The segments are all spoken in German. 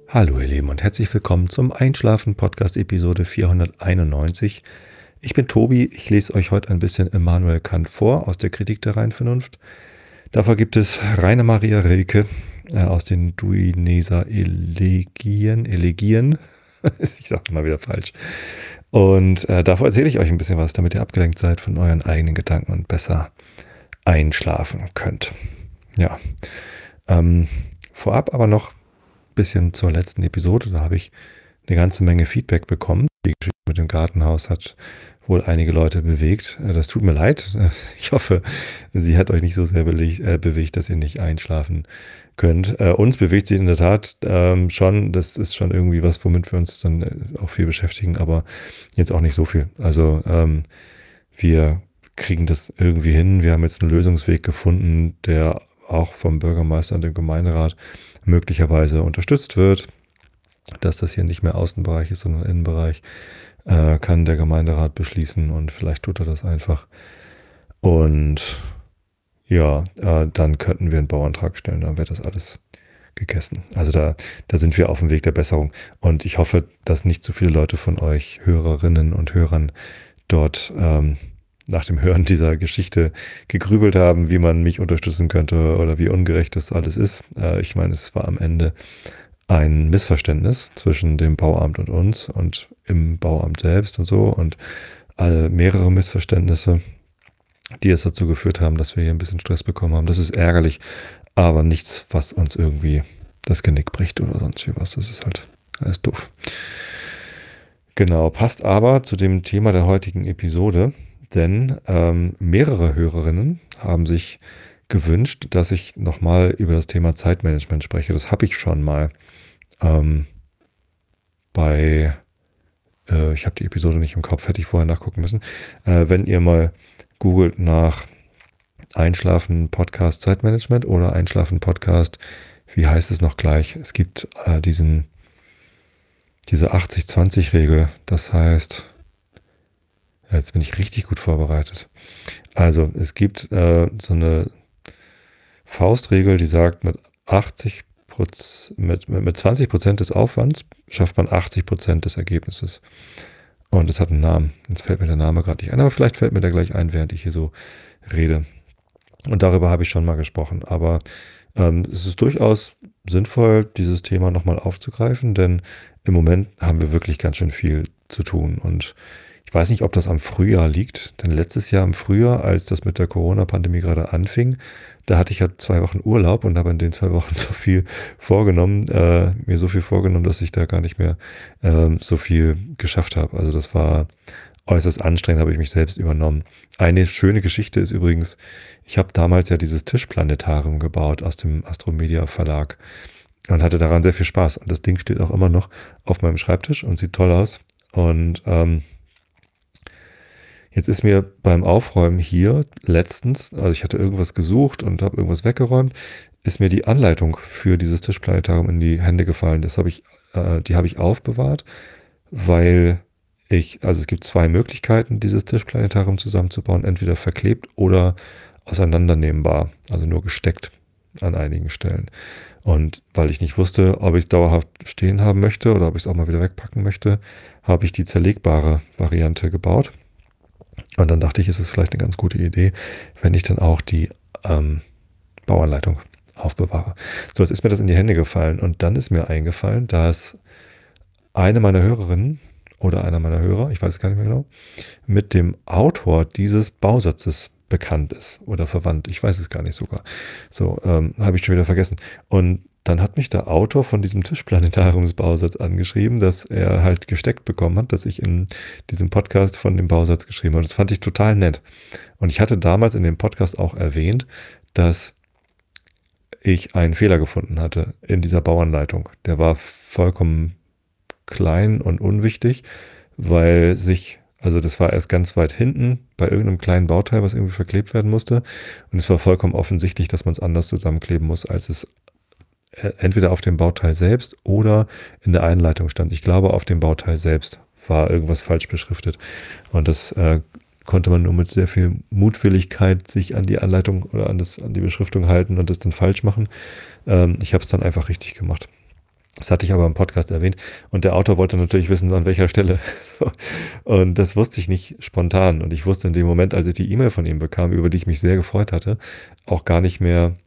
Hallo ihr Lieben und herzlich willkommen zum Einschlafen-Podcast Episode 491. Ich bin Tobi, ich lese euch heute ein bisschen Immanuel Kant vor aus der Kritik der reinen Vernunft. Davor gibt es Rainer Maria Rilke aus den Duineser Elegien. Ich sage mal wieder falsch. Und davor erzähle ich euch ein bisschen was, damit ihr abgelenkt seid von euren eigenen Gedanken und besser einschlafen könnt. Ja, vorab aber noch bisschen zur letzten Episode. Da habe ich eine ganze Menge Feedback bekommen. Die Geschichte mit dem Gartenhaus hat wohl einige Leute bewegt. Das tut mir leid. Ich hoffe, sie hat euch nicht so sehr bewegt, dass ihr nicht einschlafen könnt. Uns bewegt sie in der Tat schon. Das ist schon irgendwie was, womit wir uns dann auch viel beschäftigen, aber jetzt auch nicht so viel. Also wir kriegen das irgendwie hin. Wir haben jetzt einen Lösungsweg gefunden, der auch vom Bürgermeister und dem Gemeinderat möglicherweise unterstützt wird, dass das hier nicht mehr Außenbereich ist, sondern Innenbereich, kann der Gemeinderat beschließen und vielleicht tut er das einfach. Und ja, dann könnten wir einen Bauantrag stellen, dann wäre das alles gegessen. Also da sind wir auf dem Weg der Besserung. Und ich hoffe, dass nicht zu viele Leute von euch, Hörerinnen und Hörern, dort nach dem Hören dieser Geschichte gegrübelt haben, wie man mich unterstützen könnte oder wie ungerecht das alles ist. Ich meine, es war am Ende ein Missverständnis zwischen dem Bauamt und uns und im Bauamt selbst und so und mehrere Missverständnisse, die es dazu geführt haben, dass wir hier ein bisschen Stress bekommen haben. Das ist ärgerlich, aber nichts, was uns irgendwie das Genick bricht oder sonst wie was. Das ist halt alles doof. Genau, passt aber zu dem Thema der heutigen Episode. Denn mehrere Hörerinnen haben sich gewünscht, dass ich nochmal über das Thema Zeitmanagement spreche. Das habe ich schon mal ich habe die Episode nicht im Kopf, hätte ich vorher nachgucken müssen. Wenn ihr mal googelt nach Einschlafen Podcast Zeitmanagement oder Einschlafen Podcast, wie heißt es noch gleich? Es gibt diese 80-20-Regel, das heißt... Jetzt bin ich richtig gut vorbereitet. Also es gibt so eine Faustregel, die sagt, mit 20% des Aufwands schafft man 80% des Ergebnisses. Und es hat einen Namen. Jetzt fällt mir der Name gerade nicht ein, aber vielleicht fällt mir der gleich ein, während ich hier so rede. Und darüber habe ich schon mal gesprochen. Aber es ist durchaus sinnvoll, dieses Thema nochmal aufzugreifen, denn im Moment haben wir wirklich ganz schön viel zu tun. Und ich weiß nicht, ob das am Frühjahr liegt, denn letztes Jahr im Frühjahr, als das mit der Corona-Pandemie gerade anfing, da hatte ich ja 2 Wochen Urlaub und habe in den 2 Wochen so viel vorgenommen, mir so viel vorgenommen, dass ich da gar nicht mehr so viel geschafft habe. Also das war äußerst anstrengend, habe ich mich selbst übernommen. Eine schöne Geschichte ist übrigens, ich habe damals ja dieses Tischplanetarium gebaut aus dem Astromedia Verlag und hatte daran sehr viel Spaß. Und das Ding steht auch immer noch auf meinem Schreibtisch und sieht toll aus. Und jetzt ist mir beim Aufräumen hier letztens, also ich hatte irgendwas gesucht und habe irgendwas weggeräumt, ist mir die Anleitung für dieses Tischplanetarium in die Hände gefallen. Die habe ich aufbewahrt, weil also es gibt 2 Möglichkeiten, dieses Tischplanetarium zusammenzubauen, entweder verklebt oder auseinandernehmbar, also nur gesteckt an einigen Stellen. Und weil ich nicht wusste, ob ich es dauerhaft stehen haben möchte oder ob ich es auch mal wieder wegpacken möchte, habe ich die zerlegbare Variante gebaut. Und dann dachte ich, es ist vielleicht eine ganz gute Idee, wenn ich dann auch die Bauanleitung aufbewahre. So, jetzt ist mir das in die Hände gefallen und dann ist mir eingefallen, dass eine meiner Hörerinnen oder einer meiner Hörer, ich weiß es gar nicht mehr genau, mit dem Autor dieses Bausatzes bekannt ist oder verwandt. Ich weiß es gar nicht sogar. So, habe ich schon wieder vergessen. Und dann hat mich der Autor von diesem Tischplanetariumsbausatz angeschrieben, dass er halt gesteckt bekommen hat, dass ich in diesem Podcast von dem Bausatz geschrieben habe. Das fand ich total nett. Und ich hatte damals in dem Podcast auch erwähnt, dass ich einen Fehler gefunden hatte in dieser Bauanleitung. Der war vollkommen klein und unwichtig, weil also das war erst ganz weit hinten bei irgendeinem kleinen Bauteil, was irgendwie verklebt werden musste. Und es war vollkommen offensichtlich, dass man es anders zusammenkleben muss, als es entweder auf dem Bauteil selbst oder in der Einleitung stand. Ich glaube, auf dem Bauteil selbst war irgendwas falsch beschriftet. Und das konnte man nur mit sehr viel Mutwilligkeit sich an die Anleitung oder an die Beschriftung halten und das dann falsch machen. Ich habe es dann einfach richtig gemacht. Das hatte ich aber im Podcast erwähnt. Und der Autor wollte natürlich wissen, an welcher Stelle. Und das wusste ich nicht spontan. Und ich wusste in dem Moment, als ich die E-Mail von ihm bekam, über die ich mich sehr gefreut hatte, auch gar nicht mehr,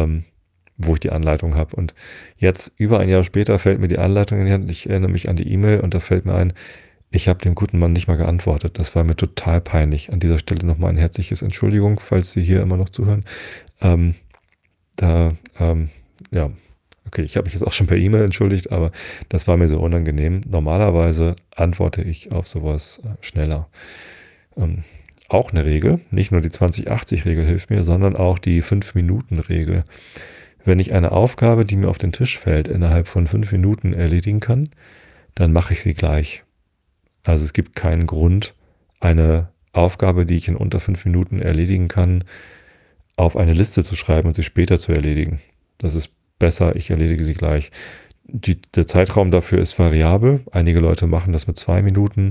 wo ich die Anleitung habe. Und jetzt, über ein Jahr später, fällt mir die Anleitung in die Hand. Ich erinnere mich an die E-Mail und da fällt mir ein, ich habe dem guten Mann nicht mal geantwortet. Das war mir total peinlich. An dieser Stelle nochmal ein herzliches Entschuldigung, falls Sie hier immer noch zuhören. Ähm, da, ja, okay, ich habe mich jetzt auch schon per E-Mail entschuldigt, aber das war mir so unangenehm. Normalerweise antworte ich auf sowas schneller. Ähm, auch eine Regel, nicht nur die 20-80-Regel hilft mir, sondern auch die 5-Minuten-Regel. Wenn ich eine Aufgabe, die mir auf den Tisch fällt, innerhalb von 5 Minuten erledigen kann, dann mache ich sie gleich. Also es gibt keinen Grund, eine Aufgabe, die ich in unter 5 Minuten erledigen kann, auf eine Liste zu schreiben und sie später zu erledigen. Das ist besser, ich erledige sie gleich. Der Zeitraum dafür ist variabel. Einige Leute machen das mit 2 Minuten.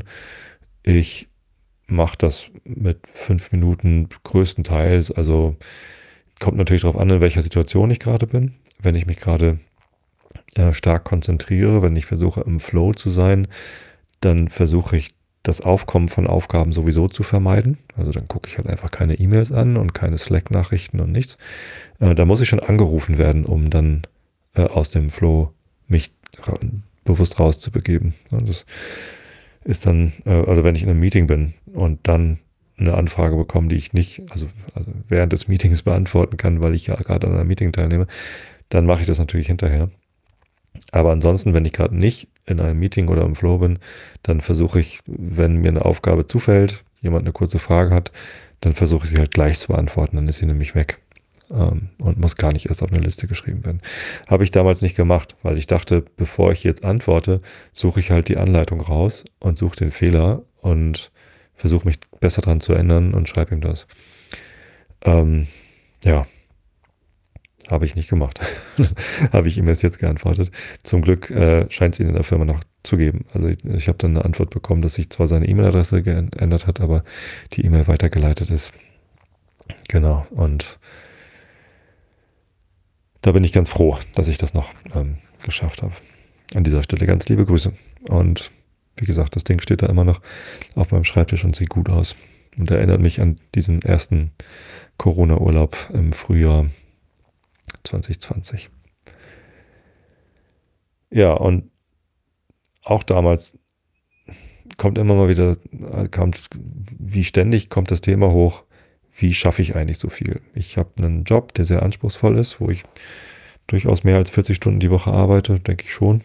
Ich mache das mit 5 Minuten größtenteils. Also kommt natürlich darauf an, in welcher Situation ich gerade bin. Wenn ich mich gerade stark konzentriere, wenn ich versuche, im Flow zu sein, dann versuche ich, das Aufkommen von Aufgaben sowieso zu vermeiden. Also dann gucke ich halt einfach keine E-Mails an und keine Slack-Nachrichten und nichts. Da muss ich schon angerufen werden, um dann aus dem Flow mich bewusst rauszubegeben. Und das ist dann, oder wenn ich in einem Meeting bin und dann eine Anfrage bekomme, die ich nicht, also während des Meetings beantworten kann, weil ich ja gerade an einem Meeting teilnehme, dann mache ich das natürlich hinterher. Aber ansonsten, wenn ich gerade nicht in einem Meeting oder im Flow bin, dann versuche ich, wenn mir eine Aufgabe zufällt, jemand eine kurze Frage hat, dann versuche ich sie halt gleich zu beantworten, dann ist sie nämlich weg und muss gar nicht erst auf eine Liste geschrieben werden. Habe ich damals nicht gemacht, weil ich dachte, bevor ich jetzt antworte, suche ich halt die Anleitung raus und suche den Fehler und versuche mich besser dran zu ändern und schreibe ihm das. Ja, habe ich nicht gemacht. Habe ich ihm erst jetzt geantwortet. Zum Glück scheint es ihn in der Firma noch zu geben. Also ich habe dann eine Antwort bekommen, dass sich zwar seine E-Mail-Adresse geändert hat, aber die E-Mail weitergeleitet ist. Genau. Und da bin ich ganz froh, dass ich das noch geschafft habe. An dieser Stelle ganz liebe Grüße. Und wie gesagt, das Ding steht da immer noch auf meinem Schreibtisch und sieht gut aus. Und erinnert mich an diesen ersten Corona-Urlaub im Frühjahr 2020. Ja, und auch damals kommt immer mal wieder, wie ständig kommt das Thema hoch, wie schaffe ich eigentlich so viel? Ich habe einen Job, der sehr anspruchsvoll ist, wo ich durchaus mehr als 40 Stunden die Woche arbeite, denke ich schon.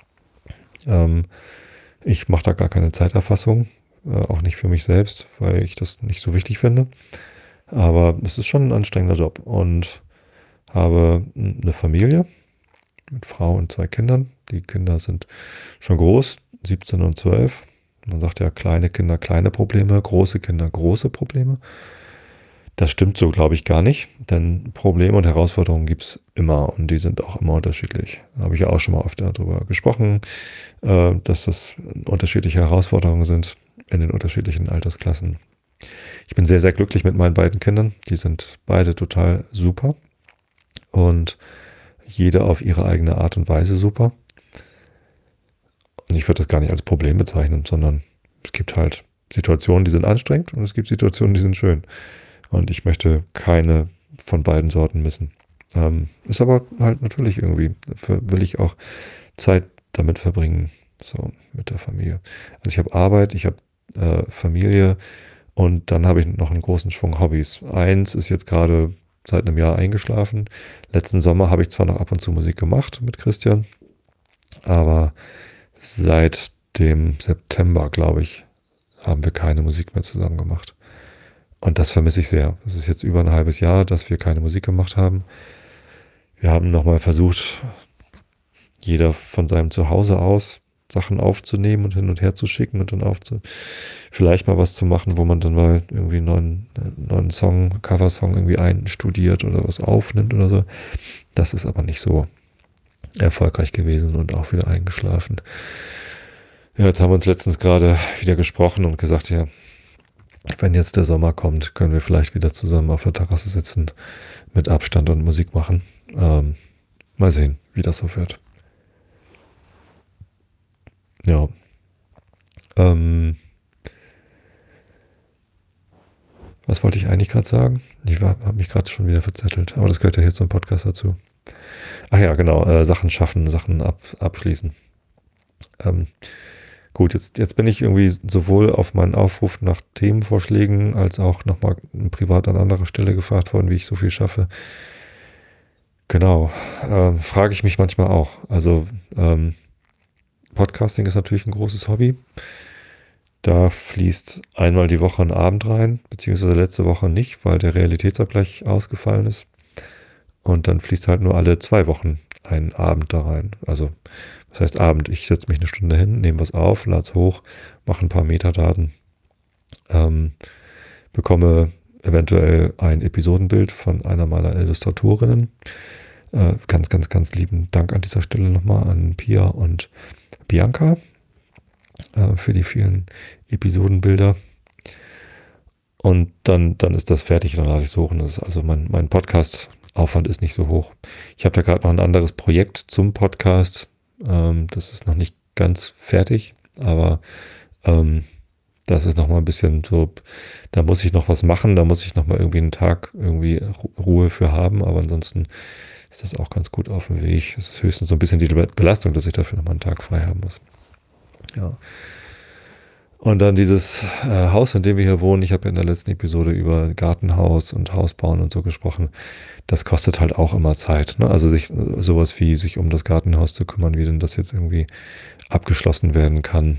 Ich mache da gar keine Zeiterfassung, auch nicht für mich selbst, weil ich das nicht so wichtig finde. Aber es ist schon ein anstrengender Job und habe eine Familie mit Frau und 2 Kindern. Die Kinder sind schon groß, 17 und 12. Man sagt ja, kleine Kinder, kleine Probleme, große Kinder, große Probleme. Das stimmt so, glaube ich, gar nicht, denn Probleme und Herausforderungen gibt es immer und die sind auch immer unterschiedlich. Da habe ich ja auch schon mal oft darüber gesprochen, dass das unterschiedliche Herausforderungen sind in den unterschiedlichen Altersklassen. Ich bin sehr, sehr glücklich mit meinen beiden Kindern. Die sind beide total super und jede auf ihre eigene Art und Weise super. Und ich würde das gar nicht als Problem bezeichnen, sondern es gibt halt Situationen, die sind anstrengend und es gibt Situationen, die sind schön. Und ich möchte keine von beiden Sorten missen. Ist aber halt natürlich irgendwie, will ich auch Zeit damit verbringen, so mit der Familie. Also ich habe Arbeit, ich habe Familie und dann habe ich noch einen großen Schwung Hobbys. Eins ist jetzt gerade seit einem Jahr eingeschlafen. Letzten Sommer habe ich zwar noch ab und zu Musik gemacht mit Christian, aber seit dem September, glaube ich, haben wir keine Musik mehr zusammen gemacht. Und das vermisse ich sehr. Es ist jetzt über ein halbes Jahr, dass wir keine Musik gemacht haben. Wir haben nochmal versucht, jeder von seinem Zuhause aus Sachen aufzunehmen und hin und her zu schicken und dann vielleicht mal was zu machen, wo man dann mal irgendwie einen neuen Song, Coversong irgendwie einstudiert oder was aufnimmt oder so. Das ist aber nicht so erfolgreich gewesen und auch wieder eingeschlafen. Ja, jetzt haben wir uns letztens gerade wieder gesprochen und gesagt, ja, wenn jetzt der Sommer kommt, können wir vielleicht wieder zusammen auf der Terrasse sitzen, mit Abstand und Musik machen. Mal sehen, wie das so wird. Ja. Ähm, Was wollte ich eigentlich gerade sagen? Ich habe mich gerade schon wieder verzettelt, aber das gehört ja hier zum Podcast dazu. Ach ja, genau, Sachen schaffen, Sachen abschließen. Ähm, gut, jetzt bin ich irgendwie sowohl auf meinen Aufruf nach Themenvorschlägen als auch nochmal privat an anderer Stelle gefragt worden, wie ich so viel schaffe. Genau, frage ich mich manchmal auch. Also Podcasting ist natürlich ein großes Hobby. Da fließt einmal die Woche ein Abend rein, beziehungsweise letzte Woche nicht, weil der Realitätsabgleich ausgefallen ist. Und dann fließt halt nur alle 2 Wochen ein Abend da rein. Also, was heißt Abend? Ich setze mich eine Stunde hin, nehme was auf, lade es hoch, mache ein paar Metadaten, ähm, bekomme eventuell ein Episodenbild von einer meiner Illustratorinnen. Ganz, ganz, ganz lieben Dank an dieser Stelle nochmal an Pia und Bianca für die vielen Episodenbilder. Und dann ist das fertig, dann lade ich es hoch. Und das ist also mein Podcast-Aufwand ist nicht so hoch. Ich habe da gerade noch ein anderes Projekt zum Podcast. Das ist noch nicht ganz fertig, aber das ist noch mal ein bisschen so, da muss ich noch was machen, da muss ich noch mal irgendwie einen Tag irgendwie Ruhe für haben, aber ansonsten ist das auch ganz gut auf dem Weg. Es ist höchstens so ein bisschen die Belastung, dass ich dafür noch mal einen Tag frei haben muss. Ja. Und dann dieses Haus, in dem wir hier wohnen, ich habe ja in der letzten Episode über Gartenhaus und Hausbauen und so gesprochen, das kostet halt auch immer Zeit. Ne? Also sowas wie sich um das Gartenhaus zu kümmern, wie denn das jetzt irgendwie abgeschlossen werden kann,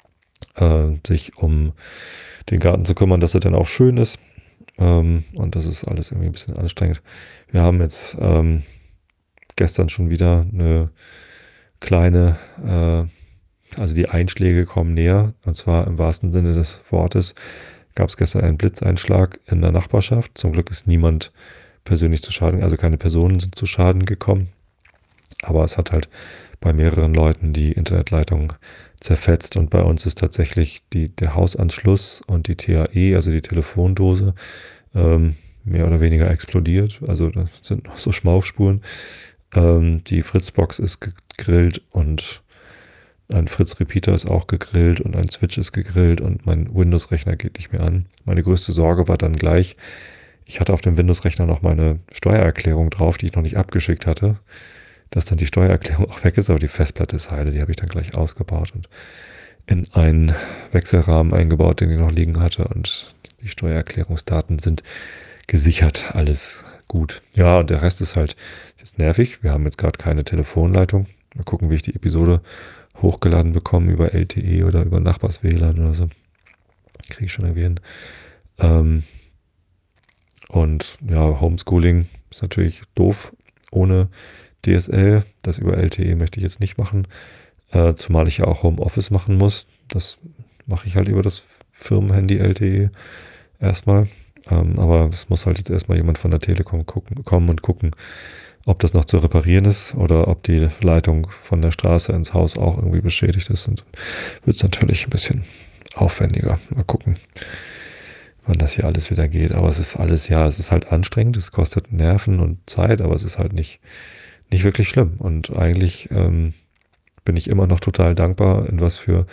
sich um den Garten zu kümmern, dass er dann auch schön ist. Und das ist alles irgendwie ein bisschen anstrengend. Wir haben jetzt gestern schon wieder eine kleine also die Einschläge kommen näher, und zwar im wahrsten Sinne des Wortes. Gab es gestern einen Blitzeinschlag in der Nachbarschaft. Zum Glück ist niemand persönlich zu Schaden, also keine Personen sind zu Schaden gekommen. Aber es hat halt bei mehreren Leuten die Internetleitung zerfetzt, und bei uns ist tatsächlich der Hausanschluss und die TAE, also die Telefondose, mehr oder weniger explodiert. Also da sind noch so Schmauchspuren. Die Fritzbox ist gegrillt und ein Fritz-Repeater ist auch gegrillt und ein Switch ist gegrillt und mein Windows-Rechner geht nicht mehr an. Meine größte Sorge war dann gleich, ich hatte auf dem Windows-Rechner noch meine Steuererklärung drauf, die ich noch nicht abgeschickt hatte, dass dann die Steuererklärung auch weg ist, aber die Festplatte ist heile, die habe ich dann gleich ausgebaut und in einen Wechselrahmen eingebaut, den ich noch liegen hatte, und die Steuererklärungsdaten sind gesichert, alles gut. Ja, und der Rest ist halt jetzt nervig. Wir haben jetzt gerade keine Telefonleitung. Mal gucken, wie ich die Episode hochgeladen bekomme über LTE oder über Nachbars-WLAN oder so. Kriege ich schon irgendwie hin. Und ja, Homeschooling ist natürlich doof ohne DSL. Das über LTE möchte ich jetzt nicht machen. Zumal ich ja auch Homeoffice machen muss. Das mache ich halt über das Firmenhandy LTE erstmal. Aber es muss halt jetzt erstmal jemand von der Telekom kommen und gucken, ob das noch zu reparieren ist oder ob die Leitung von der Straße ins Haus auch irgendwie beschädigt ist. Und wird es natürlich ein bisschen aufwendiger. Mal gucken, wann das hier alles wieder geht. Aber es ist alles, ja, es ist halt anstrengend, es kostet Nerven und Zeit, aber es ist halt nicht wirklich schlimm. Und eigentlich bin ich immer noch total dankbar, in was für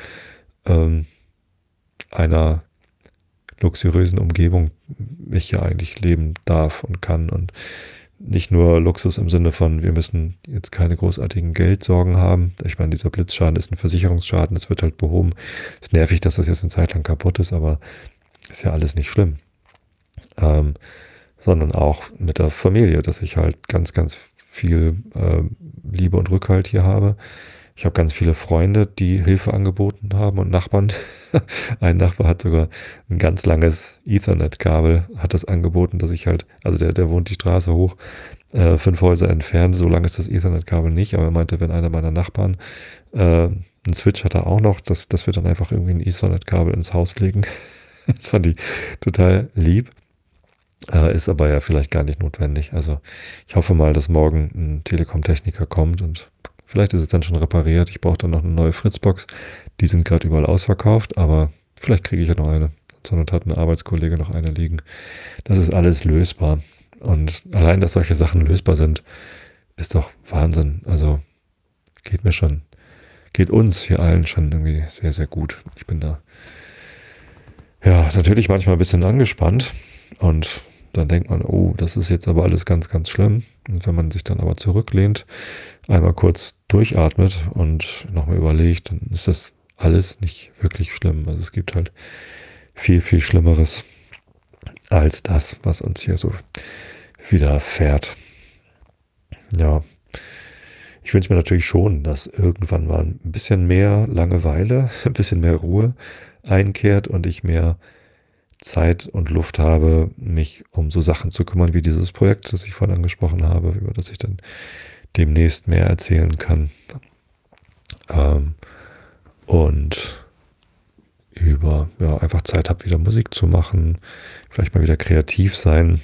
einer luxuriösen Umgebung ich ja eigentlich leben darf und kann, und nicht nur Luxus im Sinne von, wir müssen jetzt keine großartigen Geldsorgen haben. Ich meine, dieser Blitzschaden ist ein Versicherungsschaden, es wird halt behoben. Es ist nervig, dass das jetzt eine Zeit lang kaputt ist, aber ist ja alles nicht schlimm. Sondern auch mit der Familie, dass ich halt ganz, ganz viel Liebe und Rückhalt hier habe. Ich habe ganz viele Freunde, die Hilfe angeboten haben, und Nachbarn. Ein Nachbar hat sogar ein ganz langes Ethernet-Kabel, hat das angeboten, dass ich halt, also der wohnt die Straße hoch, 5 Häuser entfernt, so lang ist das Ethernet-Kabel nicht, aber er meinte, wenn einer meiner Nachbarn einen Switch hat er auch noch, dass wir dann einfach irgendwie ein Ethernet-Kabel ins Haus legen. Das fand ich total lieb. Ist aber ja vielleicht gar nicht notwendig. Also ich hoffe mal, dass morgen ein Telekom-Techniker kommt und vielleicht ist es dann schon repariert. Ich brauche dann noch eine neue Fritzbox. Die sind gerade überall ausverkauft, aber vielleicht kriege ich ja noch eine. Zur Not hat ein Arbeitskollege noch eine liegen. Das ist alles lösbar. Und allein, dass solche Sachen lösbar sind, ist doch Wahnsinn. Also geht mir schon geht uns hier allen schon irgendwie sehr, sehr gut. Ich bin da ja natürlich manchmal ein bisschen angespannt und dann denkt man, oh, das ist jetzt aber alles ganz, ganz schlimm. Und wenn man sich dann aber zurücklehnt, einmal kurz durchatmet und nochmal überlegt, dann ist das alles nicht wirklich schlimm. Also es gibt halt viel, viel Schlimmeres als das, was uns hier so widerfährt. Ja, ich wünsche mir natürlich schon, dass irgendwann mal ein bisschen mehr Langeweile, ein bisschen mehr Ruhe einkehrt und ich mehr Zeit und Luft habe, mich um so Sachen zu kümmern wie dieses Projekt, das ich vorhin angesprochen habe, über das ich dann demnächst mehr erzählen kann. Und über einfach Zeit habe, wieder Musik zu machen, vielleicht mal wieder kreativ sein.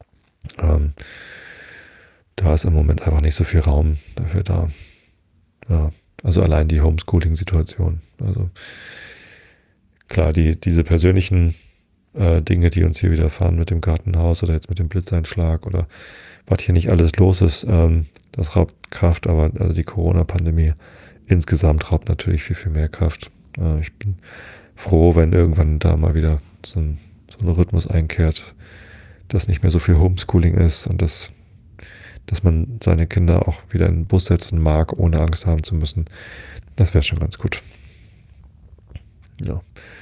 Da ist im Moment einfach nicht so viel Raum dafür da. Ja, also allein die Homeschooling-Situation. Also klar, diese persönlichen Dinge, die uns hier widerfahren mit dem Gartenhaus oder jetzt mit dem Blitzeinschlag oder was hier nicht alles los ist, das raubt Kraft, aber also die Corona-Pandemie insgesamt raubt natürlich viel, viel mehr Kraft. Ich bin froh, wenn irgendwann da mal wieder so ein Rhythmus einkehrt, dass nicht mehr so viel Homeschooling ist und dass man seine Kinder auch wieder in den Bus setzen mag, ohne Angst haben zu müssen. Das wäre schon ganz gut. Ja.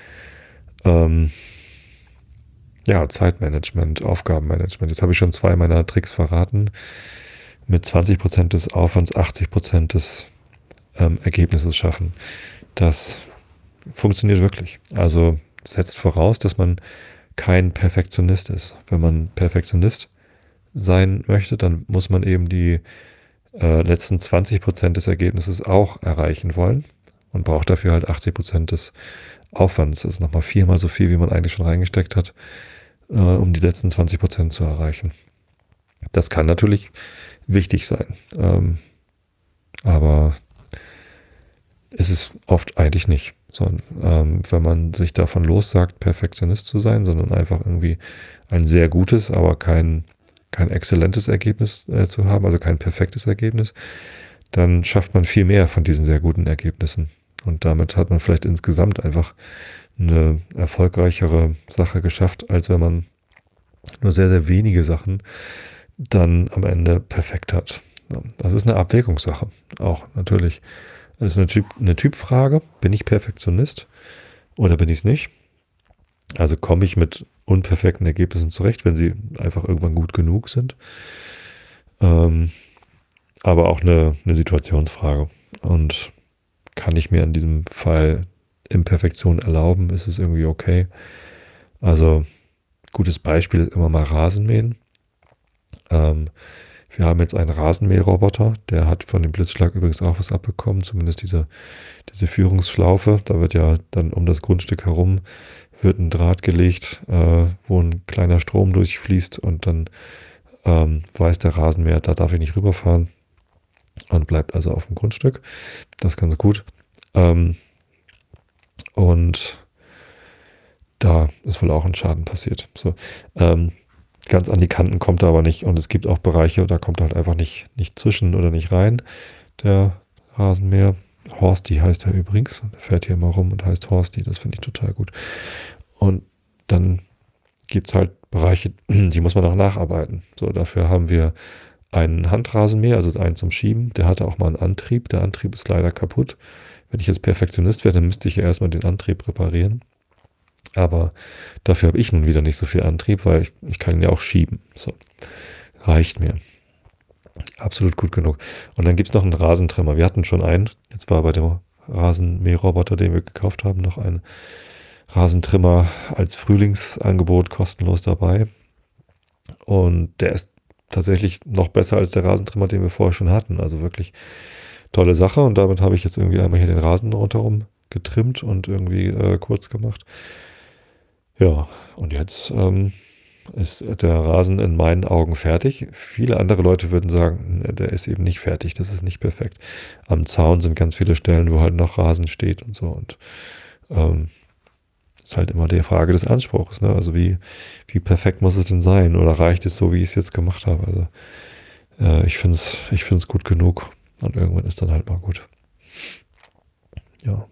Ja, Zeitmanagement, Aufgabenmanagement. Jetzt habe ich schon 2 meiner Tricks verraten. Mit 20% des Aufwands 80% des Ergebnisses schaffen. Das funktioniert wirklich. Also setzt voraus, dass man kein Perfektionist ist. Wenn man Perfektionist sein möchte, dann muss man eben die letzten 20% des Ergebnisses auch erreichen wollen und braucht dafür halt 80% des Aufwands. Das ist nochmal 4-mal so viel, wie man eigentlich schon reingesteckt hat, um die letzten 20% zu erreichen. Das kann natürlich wichtig sein, aber ist es oft eigentlich nicht. Wenn man sich davon lossagt, Perfektionist zu sein, sondern einfach irgendwie ein sehr gutes, aber kein exzellentes Ergebnis zu haben, also kein perfektes Ergebnis, dann schafft man viel mehr von diesen sehr guten Ergebnissen. Und damit hat man vielleicht insgesamt einfach eine erfolgreichere Sache geschafft, als wenn man nur sehr, sehr wenige Sachen dann am Ende perfekt hat. Das ist eine Abwägungssache, auch natürlich. Das ist eine Typfrage. Bin ich Perfektionist oder bin ich es nicht? Also komme ich mit unperfekten Ergebnissen zurecht, wenn sie einfach irgendwann gut genug sind. Aber auch eine Situationsfrage. Und kann ich mir in diesem Fall Imperfektion erlauben? Ist es irgendwie okay? Also gutes Beispiel ist immer mal Rasenmähen. Wir haben jetzt einen Rasenmäherroboter, der hat von dem Blitzschlag übrigens auch was abbekommen, zumindest diese Führungsschlaufe. Da wird ja dann um das Grundstück herum wird ein Draht gelegt, wo ein kleiner Strom durchfließt und dann weiß der Rasenmäher, da darf ich nicht rüberfahren und bleibt also auf dem Grundstück. Das ist ganz gut. Und da ist wohl auch ein Schaden passiert. So, ganz an die Kanten kommt er aber nicht. Und es gibt auch Bereiche, da kommt er halt einfach nicht zwischen oder nicht rein. Der Rasenmäher. Horsty heißt er übrigens. Der fährt hier immer rum und heißt Horsty. Das finde ich total gut. Und dann gibt es halt Bereiche, die muss man auch nacharbeiten. So, dafür haben wir einen Handrasenmäher, also einen zum Schieben. Der hatte auch mal einen Antrieb. Der Antrieb ist leider kaputt. Wenn ich jetzt Perfektionist wäre, dann müsste ich ja erstmal den Antrieb reparieren. Aber dafür habe ich nun wieder nicht so viel Antrieb, weil ich kann ihn ja auch schieben. So, reicht mir. Absolut gut genug. Und dann gibt es noch einen Rasentrimmer. Wir hatten schon einen. Jetzt war bei dem Rasenmäherroboter, den wir gekauft haben, noch ein Rasentrimmer als Frühlingsangebot kostenlos dabei. Und der ist tatsächlich noch besser als der Rasentrimmer, den wir vorher schon hatten. Also wirklich tolle Sache. Und damit habe ich jetzt irgendwie einmal hier den Rasen rundherum getrimmt und irgendwie kurz gemacht. Ja, und jetzt ist der Rasen in meinen Augen fertig. Viele andere Leute würden sagen, der ist eben nicht fertig, das ist nicht perfekt. Am Zaun sind ganz viele Stellen, wo halt noch Rasen steht und so. Und ist halt immer die Frage des Anspruchs. Ne? Also wie perfekt muss es denn sein? Oder reicht es so, wie ich es jetzt gemacht habe? Also ich finde es gut genug und irgendwann ist dann halt mal gut. Ja.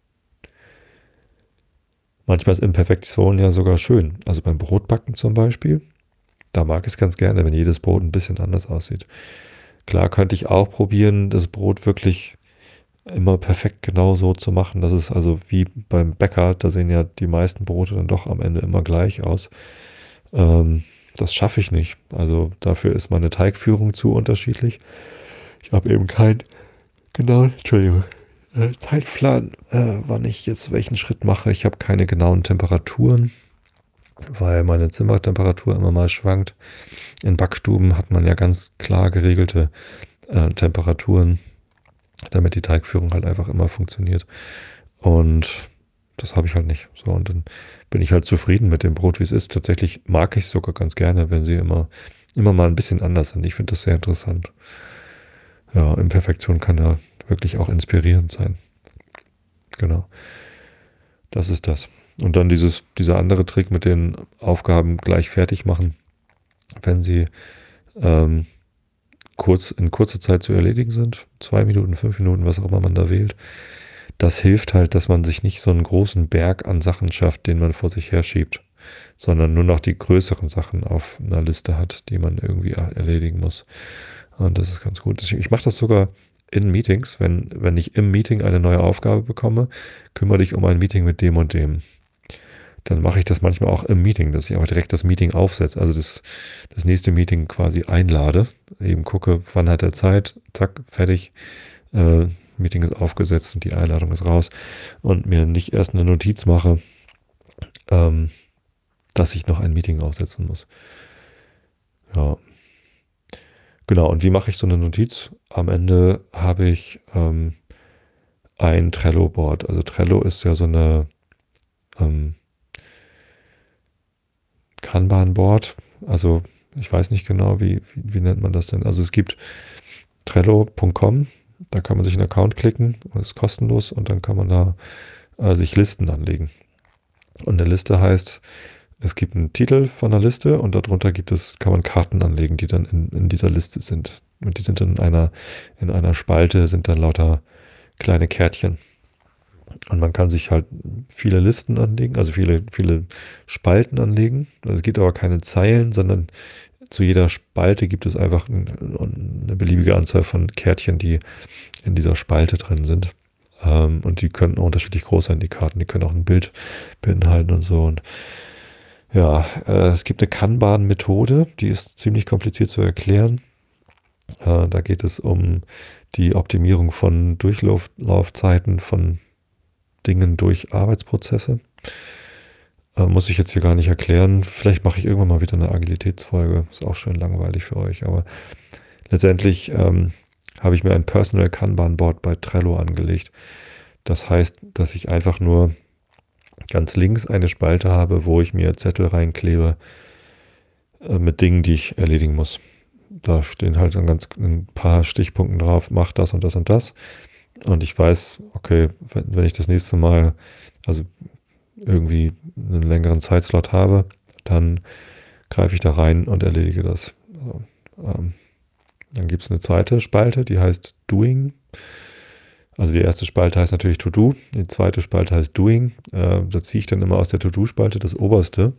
Manchmal ist Imperfektion ja sogar schön. Also beim Brotbacken zum Beispiel, da mag ich es ganz gerne, wenn jedes Brot ein bisschen anders aussieht. Klar könnte ich auch probieren, das Brot wirklich immer perfekt genau so zu machen. Das ist also wie beim Bäcker, da sehen ja die meisten Brote dann doch am Ende immer gleich aus. Das schaffe ich nicht. Also dafür ist meine Teigführung zu unterschiedlich. Ich habe eben kein Entschuldigung, Zeitplan, wann ich jetzt welchen Schritt mache. Ich habe keine genauen Temperaturen, weil meine Zimmertemperatur immer mal schwankt. In Backstuben hat man ja ganz klar geregelte Temperaturen, damit die Teigführung halt einfach immer funktioniert. Und das habe ich halt nicht. So, und dann bin ich halt zufrieden mit dem Brot, wie es ist. Tatsächlich mag ich es sogar ganz gerne, wenn sie immer mal ein bisschen anders sind. Ich finde das sehr interessant. Ja, Imperfektion kann ja wirklich auch inspirierend sein. Genau. Das ist das. Und dann dieser andere Trick mit den Aufgaben gleich fertig machen, wenn sie ähm, in kurzer Zeit zu erledigen sind, 2 Minuten, 5 Minuten, was auch immer man da wählt. Das hilft halt, dass man sich nicht so einen großen Berg an Sachen schafft, den man vor sich herschiebt, sondern nur noch die größeren Sachen auf einer Liste hat, die man irgendwie erledigen muss. Und das ist ganz gut. Ich mache das sogar in Meetings, wenn ich im Meeting eine neue Aufgabe bekomme, kümmere dich um ein Meeting mit dem und dem. Dann mache ich das manchmal auch im Meeting, dass ich aber direkt das Meeting aufsetze, also das nächste Meeting quasi einlade, eben gucke, wann hat er Zeit, zack, fertig, Meeting ist aufgesetzt und die Einladung ist raus und mir nicht erst eine Notiz mache, dass ich noch ein Meeting aufsetzen muss. Ja, genau. Und wie mache ich so eine Notiz? Am Ende habe ich ein Trello-Board. Also Trello ist ja so eine Kanban-Board. Also ich weiß nicht genau, wie nennt man das denn? Also es gibt Trello.com, da kann man sich einen Account klicken, das ist kostenlos und dann kann man da sich Listen anlegen. Und eine Liste heißt, es gibt einen Titel von einer Liste und darunter kann man Karten anlegen, die dann in dieser Liste sind. Und die sind dann in einer Spalte, sind dann lauter kleine Kärtchen. Und man kann sich halt viele Listen anlegen, also viele Spalten anlegen. Also es gibt aber keine Zeilen, sondern zu jeder Spalte gibt es einfach eine beliebige Anzahl von Kärtchen, die in dieser Spalte drin sind. Und die können unterschiedlich groß sein, die Karten. Die können auch ein Bild beinhalten und so. Und ja, es gibt eine Kanban-Methode, die ist ziemlich kompliziert zu erklären. Da geht es um die Optimierung von Durchlaufzeiten von Dingen durch Arbeitsprozesse. Muss ich jetzt hier gar nicht erklären. Vielleicht mache ich irgendwann mal wieder eine Agilitätsfolge. Ist auch schön langweilig für euch. Aber letztendlich habe ich mir ein Personal Kanban Board bei Trello angelegt. Das heißt, dass ich einfach nur ganz links eine Spalte habe, wo ich mir Zettel reinklebe mit Dingen, die ich erledigen muss. Da stehen halt dann ein paar Stichpunkten drauf, mach das und das und das. Und ich weiß, okay, wenn ich das nächste Mal, also irgendwie einen längeren Zeitslot habe, dann greife ich da rein und erledige das. Also, dann gibt es eine zweite Spalte, die heißt Doing. Also die erste Spalte heißt natürlich To-Do, die zweite Spalte heißt Doing. Da ziehe ich dann immer aus der To-Do-Spalte das oberste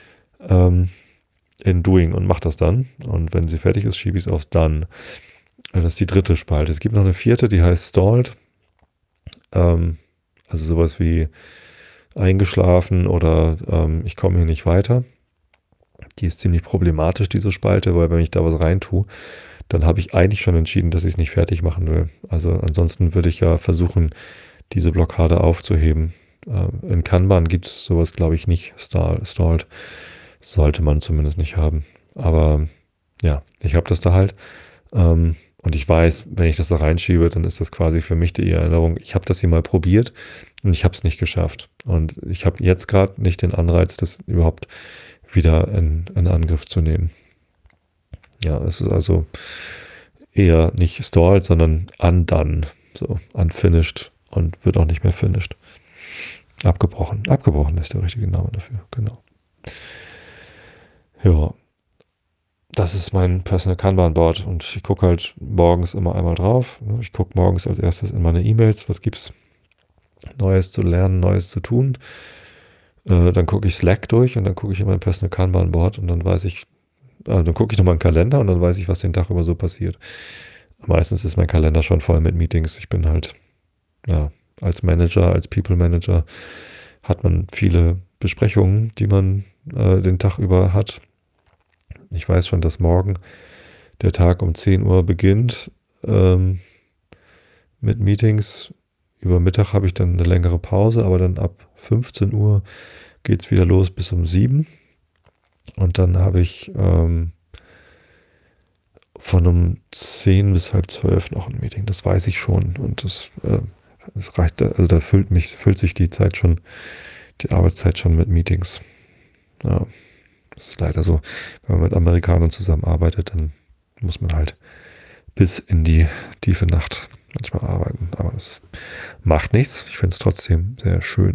in Doing und mache das dann. Und wenn sie fertig ist, schiebe ich es aufs Done. Das ist die dritte Spalte. Es gibt noch eine vierte, die heißt Stalled. Also sowas wie eingeschlafen oder ich komme hier nicht weiter. Die ist ziemlich problematisch, diese Spalte, weil wenn ich da was reintue, dann habe ich eigentlich schon entschieden, dass ich es nicht fertig machen will. Also ansonsten würde ich ja versuchen, diese Blockade aufzuheben. In Kanban gibt es sowas, glaube ich, nicht. Stalled sollte man zumindest nicht haben. Aber ja, ich habe das da halt. Und ich weiß, wenn ich das da reinschiebe, dann ist das quasi für mich die Erinnerung, ich habe das hier mal probiert und ich habe es nicht geschafft. Und ich habe jetzt gerade nicht den Anreiz, das überhaupt wieder in Angriff zu nehmen. Ja, es ist also eher nicht stalled, sondern undone. So, unfinished und wird auch nicht mehr finished. Abgebrochen. Abgebrochen ist der richtige Name dafür, genau. Ja, das ist mein Personal Kanban Board und ich gucke halt morgens immer einmal drauf. Ich gucke morgens als erstes in meine E-Mails, was gibt's Neues zu lernen, Neues zu tun. Dann gucke ich Slack durch und dann gucke ich in mein Personal Kanban-Board und dann weiß ich, dann gucke ich nochmal einen Kalender und dann weiß ich, was den Tag über so passiert. Meistens ist mein Kalender schon voll mit Meetings. Ich bin halt, ja, als Manager, als People Manager hat man viele Besprechungen, die man den Tag über hat. Ich weiß schon, dass morgen der Tag um 10 Uhr beginnt mit Meetings. Über Mittag habe ich dann eine längere Pause, aber dann ab 15 Uhr geht es wieder los bis um 7. Und dann habe ich von um 10 bis halb 12 noch ein Meeting. Das weiß ich schon. Und das reicht, also da füllt sich die Zeit schon, die Arbeitszeit schon mit Meetings. Ja, das ist leider so. Wenn man mit Amerikanern zusammenarbeitet, dann muss man halt bis in die tiefe Nacht manchmal arbeiten. Aber das macht nichts. Ich finde es trotzdem sehr schön.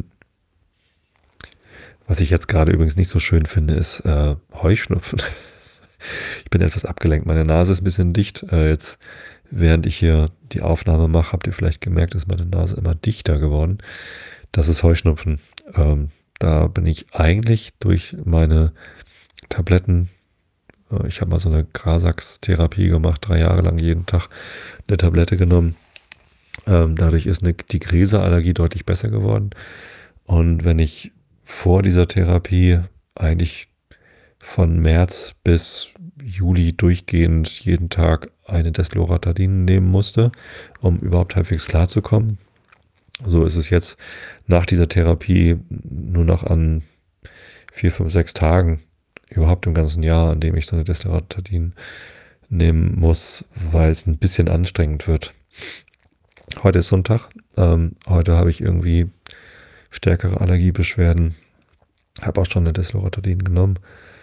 Was ich jetzt gerade übrigens nicht so schön finde, ist Heuschnupfen. Ich bin etwas abgelenkt. Meine Nase ist ein bisschen dicht. Jetzt, während ich hier die Aufnahme mache, habt ihr vielleicht gemerkt, ist meine Nase immer dichter geworden. Das ist Heuschnupfen. Da bin ich eigentlich durch meine Tabletten, ich habe mal so eine Grasax-Therapie gemacht, 3 Jahre lang jeden Tag eine Tablette genommen. Dadurch ist die Gräserallergie deutlich besser geworden. Und wenn ich vor dieser Therapie eigentlich von März bis Juli durchgehend jeden Tag eine Desloratadin nehmen musste, um überhaupt halbwegs klarzukommen. So ist es jetzt nach dieser Therapie nur noch an 4, 5, 6 Tagen, überhaupt im ganzen Jahr, an dem ich so eine Desloratadin nehmen muss, weil es ein bisschen anstrengend wird. Heute ist Sonntag. Heute habe ich irgendwie stärkere Allergiebeschwerden. Habe auch schon eine Desloratadin genommen.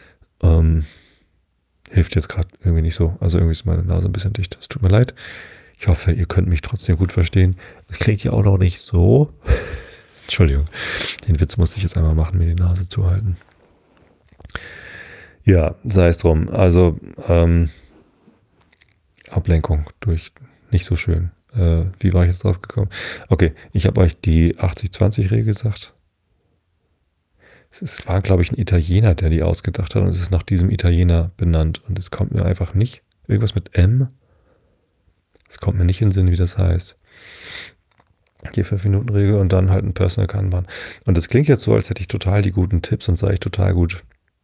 Hilft jetzt gerade irgendwie nicht so. Also irgendwie ist meine Nase ein bisschen dicht. Es tut mir leid. Ich hoffe, ihr könnt mich trotzdem gut verstehen. Das klingt ja auch noch nicht so. Entschuldigung. Den Witz musste ich jetzt einmal machen, mir die Nase zuhalten. Ja, sei es drum. Also Ablenkung durch nicht so schön. Wie war ich jetzt drauf gekommen? Okay, ich habe euch die 80-20-Regel gesagt. Es war, glaube ich, ein Italiener, der die ausgedacht hat und es ist nach diesem Italiener benannt und es kommt mir einfach nicht. Irgendwas mit M? Es kommt mir nicht in den Sinn, wie das heißt. Die 5-Minuten-Regel und dann halt ein Personal Kanban. Und das klingt jetzt so, als hätte ich total die guten Tipps und sei ich total gut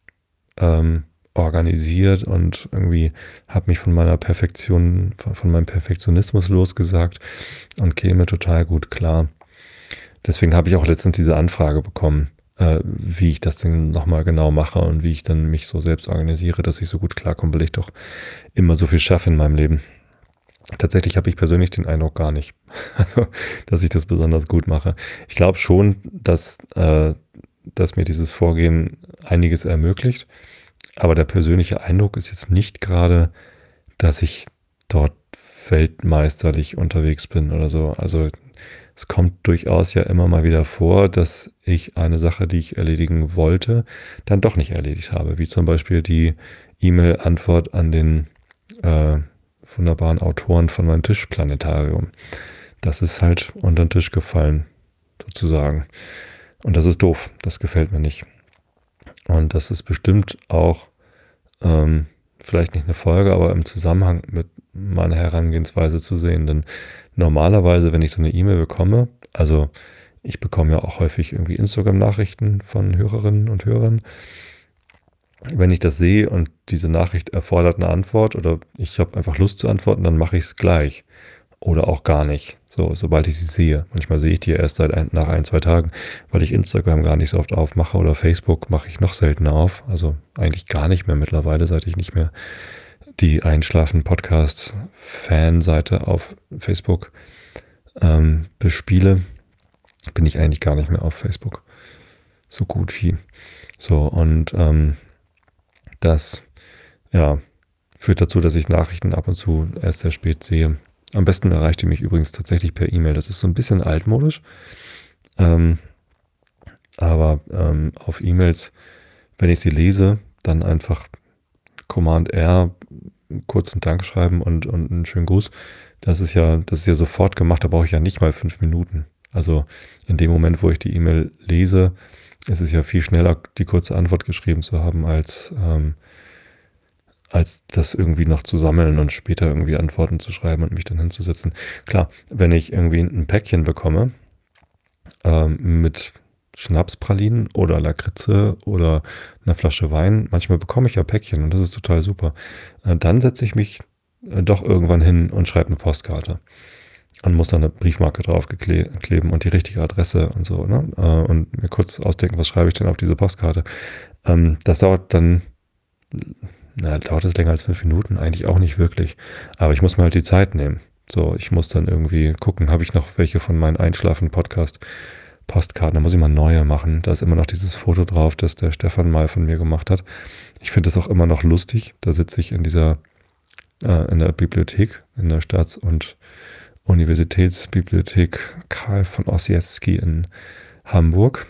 organisiert und irgendwie habe mich von meiner Perfektion, von meinem Perfektionismus losgesagt und käme total gut klar. Deswegen habe ich auch letztens diese Anfrage bekommen, wie ich das denn nochmal genau mache und wie ich dann mich so selbst organisiere, dass ich so gut klarkomme, weil ich doch immer so viel schaffe in meinem Leben. Tatsächlich habe ich persönlich den Eindruck gar nicht, also, dass ich das besonders gut mache. Ich glaube schon, dass mir dieses Vorgehen einiges ermöglicht. Aber der persönliche Eindruck ist jetzt nicht gerade, dass ich dort weltmeisterlich unterwegs bin oder so. Also es kommt durchaus ja immer mal wieder vor, dass ich eine Sache, die ich erledigen wollte, dann doch nicht erledigt habe. Wie zum Beispiel die E-Mail-Antwort an den wunderbaren Autoren von meinem Tischplanetarium. Das ist halt unter den Tisch gefallen, sozusagen. Und das ist doof. Das gefällt mir nicht. Und das ist bestimmt auch vielleicht nicht eine Folge, aber im Zusammenhang mit meiner Herangehensweise zu sehen. Denn normalerweise, wenn ich so eine E-Mail bekomme, also ich bekomme ja auch häufig irgendwie Instagram-Nachrichten von Hörerinnen und Hörern. Wenn ich das sehe und diese Nachricht erfordert eine Antwort oder ich habe einfach Lust zu antworten, dann mache ich es gleich. Oder auch gar nicht. So, sobald ich sie sehe. Manchmal sehe ich die erst nach 1, 2 Tagen, weil ich Instagram gar nicht so oft aufmache oder Facebook mache ich noch seltener auf. Also eigentlich gar nicht mehr mittlerweile, seit ich nicht mehr die Einschlafen-Podcast-Fanseite auf Facebook bespiele, bin ich eigentlich gar nicht mehr auf Facebook. So gut wie. So, und das, ja, führt dazu, dass ich Nachrichten ab und zu erst sehr spät sehe. Am besten erreicht ihr mich übrigens tatsächlich per E-Mail. Das ist so ein bisschen altmodisch. Aber auf E-Mails, wenn ich sie lese, dann einfach Command R, einen kurzen Dank schreiben und einen schönen Gruß. Das ist ja sofort gemacht, da brauche ich ja nicht mal 5 Minuten. Also in dem Moment, wo ich die E-Mail lese, ist es ja viel schneller, die kurze Antwort geschrieben zu haben, als das irgendwie noch zu sammeln und später irgendwie Antworten zu schreiben und mich dann hinzusetzen. Klar, wenn ich irgendwie ein Päckchen bekomme, mit Schnapspralinen oder Lakritze oder einer Flasche Wein, manchmal bekomme ich ja Päckchen und das ist total super. Dann setze ich mich doch irgendwann hin und schreibe eine Postkarte und muss dann eine Briefmarke drauf kleben und die richtige Adresse und so, ne? Und mir kurz ausdenken, was schreibe ich denn auf diese Postkarte. Das dauert dann, dauert es länger als 5 Minuten? Eigentlich auch nicht wirklich. Aber ich muss mir halt die Zeit nehmen. So, ich muss dann irgendwie gucken, habe ich noch welche von meinen Einschlafen-Podcast-Postkarten? Da muss ich mal neue machen. Da ist immer noch dieses Foto drauf, das der Stefan mal von mir gemacht hat. Ich finde das auch immer noch lustig. Da sitze ich in der Bibliothek, in der Staats- und Universitätsbibliothek Karl von Ossietzky in Hamburg.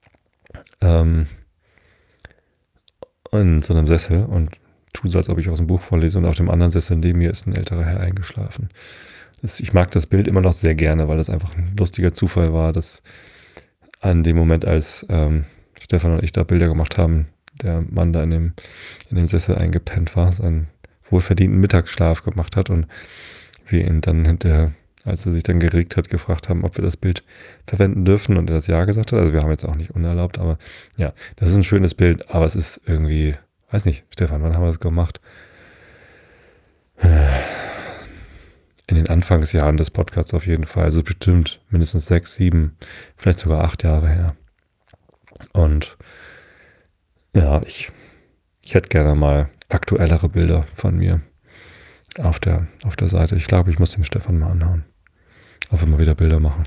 In so einem Sessel und tue so, als ob ich aus dem Buch vorlese, und auf dem anderen Sessel neben mir ist ein älterer Herr eingeschlafen. Ich mag das Bild immer noch sehr gerne, weil das einfach ein lustiger Zufall war, dass an dem Moment, als Stefan und ich da Bilder gemacht haben, der Mann da in dem Sessel eingepennt war, seinen wohlverdienten Mittagsschlaf gemacht hat und wir ihn dann hinterher, als er sich dann geregt hat, gefragt haben, ob wir das Bild verwenden dürfen und er das Ja gesagt hat. Also wir haben jetzt auch nicht unerlaubt, aber ja, das ist ein schönes Bild, aber es ist irgendwie, weiß nicht, Stefan, wann haben wir das gemacht? In den Anfangsjahren des Podcasts auf jeden Fall, also bestimmt mindestens 6, 7, vielleicht sogar 8 Jahre her. Und ja, ich hätte gerne mal aktuellere Bilder von mir auf der Seite. Ich glaube, ich muss dem Stefan mal anhauen. Ob wir mal wieder Bilder machen.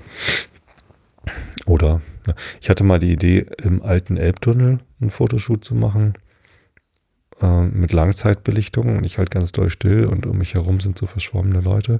Oder, ja, ich hatte mal die Idee, im alten Elbtunnel einen Fotoshoot zu machen. Mit Langzeitbelichtung und ich halt ganz doll still und um mich herum sind so verschwommene Leute.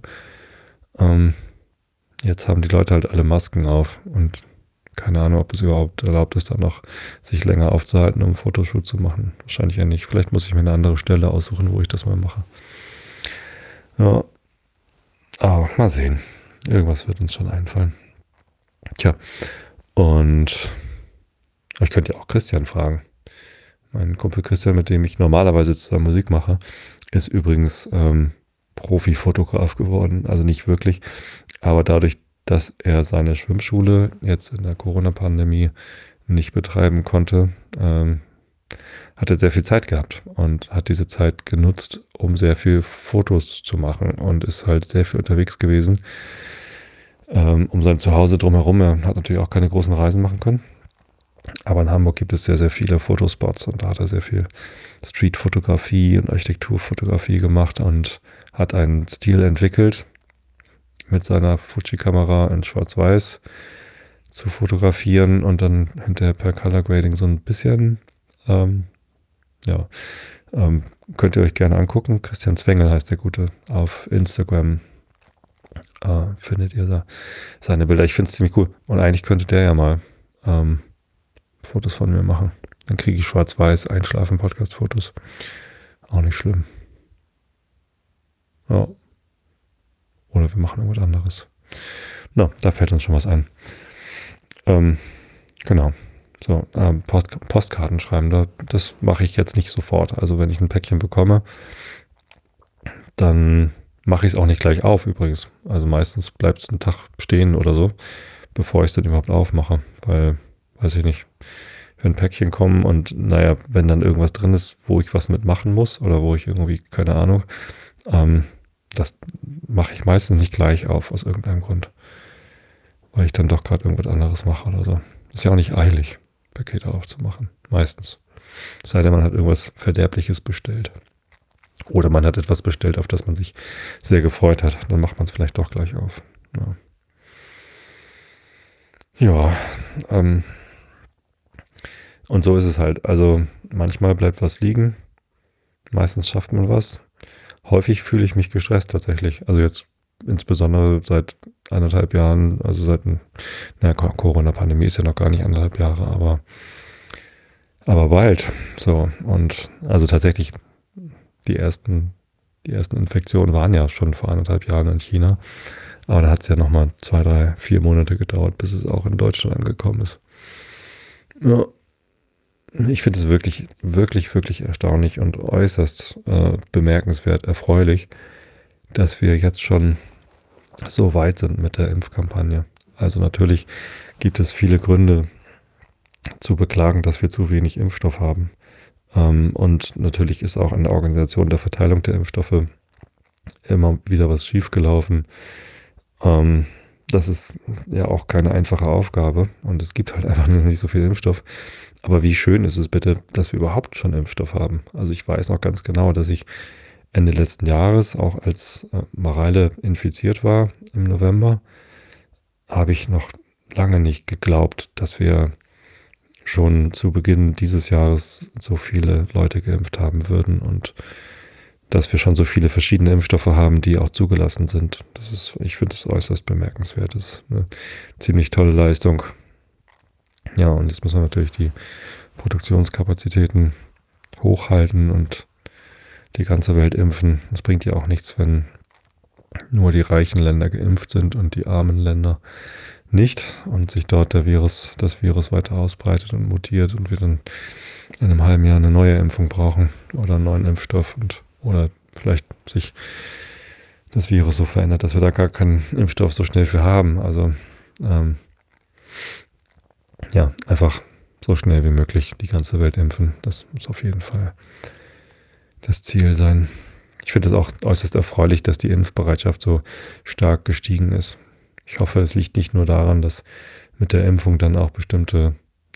Jetzt haben die Leute halt alle Masken auf und keine Ahnung, ob es überhaupt erlaubt ist, da noch sich länger aufzuhalten, um einen Fotoshoot zu machen. Wahrscheinlich ja nicht. Vielleicht muss ich mir eine andere Stelle aussuchen, wo ich das mal mache. Ja, aber mal sehen. Irgendwas wird uns schon einfallen. Tja, und ich könnte ja auch Christian fragen. Mein Kumpel Christian, mit dem ich normalerweise zusammen Musik mache, ist übrigens Profi-Fotograf geworden. Also nicht wirklich, aber dadurch, dass er seine Schwimmschule jetzt in der Corona-Pandemie nicht betreiben konnte, hat er sehr viel Zeit gehabt und hat diese Zeit genutzt, um sehr viel Fotos zu machen und ist halt sehr viel unterwegs gewesen, um sein Zuhause drumherum. Er hat natürlich auch keine großen Reisen machen können. Aber in Hamburg gibt es sehr, sehr viele Fotospots und da hat er sehr viel Streetfotografie und Architekturfotografie gemacht und hat einen Stil entwickelt, mit seiner Fuji-Kamera in Schwarz-Weiß zu fotografieren und dann hinterher per Color Grading so ein bisschen, könnt ihr euch gerne angucken. Christian Zwengel heißt der Gute. Auf Instagram findet ihr seine Bilder. Ich finde es ziemlich cool. Und eigentlich könnte der ja mal Fotos von mir machen. Dann kriege ich schwarz-weiß Einschlafen-Podcast-Fotos. Auch nicht schlimm. Ja. Oder wir machen irgendwas anderes. Na, da fällt uns schon was ein. Genau. So, Postkarten schreiben, das mache ich jetzt nicht sofort. Also wenn ich ein Päckchen bekomme, dann mache ich es auch nicht gleich auf übrigens. Also meistens bleibt es einen Tag stehen oder so, bevor ich es dann überhaupt aufmache. Weil, weiß ich nicht, wenn Päckchen kommen und naja, wenn dann irgendwas drin ist, wo ich was mitmachen muss oder wo ich irgendwie, keine Ahnung, das mache ich meistens nicht gleich auf, aus irgendeinem Grund. Weil ich dann doch gerade irgendwas anderes mache oder so. Ist ja auch nicht eilig, Pakete aufzumachen. Meistens. Es sei denn, man hat irgendwas Verderbliches bestellt. Oder man hat etwas bestellt, auf das man sich sehr gefreut hat. Dann macht man es vielleicht doch gleich auf. Ja, und so ist es halt. Also manchmal bleibt was liegen. Meistens schafft man was. Häufig fühle ich mich gestresst tatsächlich. Also jetzt insbesondere seit 1,5 Jahren, also seit Corona-Pandemie ist ja noch gar nicht 1,5 Jahre, aber bald. So, und also tatsächlich die ersten Die ersten Infektionen waren ja schon vor 1,5 Jahren in China. Aber da hat es ja nochmal 2, 3, 4 Monate gedauert, bis es auch in Deutschland angekommen ist. Ja, ich finde es wirklich, wirklich, wirklich erstaunlich und äußerst bemerkenswert, erfreulich, dass wir jetzt schon so weit sind mit der Impfkampagne. Also natürlich gibt es viele Gründe zu beklagen, dass wir zu wenig Impfstoff haben. Und natürlich ist auch in der Organisation der Verteilung der Impfstoffe immer wieder was schiefgelaufen. Das ist ja auch keine einfache Aufgabe und es gibt halt einfach nur nicht so viel Impfstoff. Aber wie schön ist es bitte, dass wir überhaupt schon Impfstoff haben. Also ich weiß noch ganz genau, dass ich Ende letzten Jahres, auch als Mareile infiziert war im November, habe ich noch lange nicht geglaubt, dass wir schon zu Beginn dieses Jahres so viele Leute geimpft haben würden und dass wir schon so viele verschiedene Impfstoffe haben, die auch zugelassen sind. Ich finde es äußerst bemerkenswert. Das ist eine ziemlich tolle Leistung. Ja, und jetzt müssen wir natürlich die Produktionskapazitäten hochhalten und die ganze Welt impfen. Es bringt ja auch nichts, wenn nur die reichen Länder geimpft sind und die armen Länder nicht und sich dort das Virus weiter ausbreitet und mutiert und wir dann in einem halben Jahr eine neue Impfung brauchen oder einen neuen Impfstoff oder vielleicht sich das Virus so verändert, dass wir da gar keinen Impfstoff so schnell für haben. Also ja, einfach so schnell wie möglich die ganze Welt impfen. Das muss auf jeden Fall das Ziel sein. Ich finde es auch äußerst erfreulich, dass die Impfbereitschaft so stark gestiegen ist. Ich hoffe, es liegt nicht nur daran, dass mit der Impfung dann auch bestimmte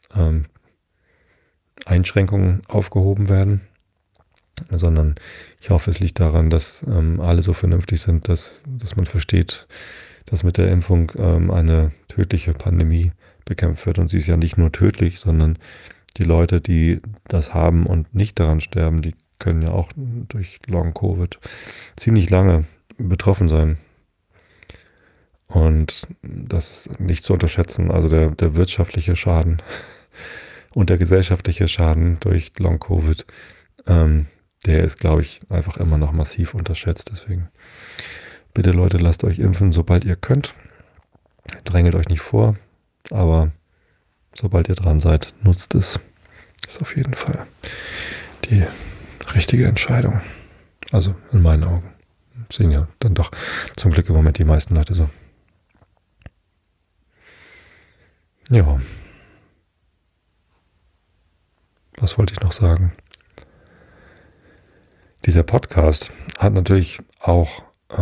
Einschränkungen aufgehoben werden, sondern ich hoffe, es liegt daran, dass alle so vernünftig sind, dass man versteht, dass mit der Impfung eine tödliche Pandemie bekämpft wird. Und sie ist ja nicht nur tödlich, sondern die Leute, die das haben und nicht daran sterben, die können ja auch durch Long-Covid ziemlich lange betroffen sein. Und das ist nicht zu unterschätzen. Also der wirtschaftliche Schaden und der gesellschaftliche Schaden durch Long-Covid, der ist, glaube ich, einfach immer noch massiv unterschätzt. Deswegen bitte Leute, lasst euch impfen, sobald ihr könnt. Drängelt euch nicht vor, aber sobald ihr dran seid, nutzt es. Das ist auf jeden Fall die richtige Entscheidung. Also in meinen Augen. Sehen ja dann doch zum Glück im Moment die meisten Leute so. Ja. Was wollte ich noch sagen? Dieser Podcast hat natürlich auch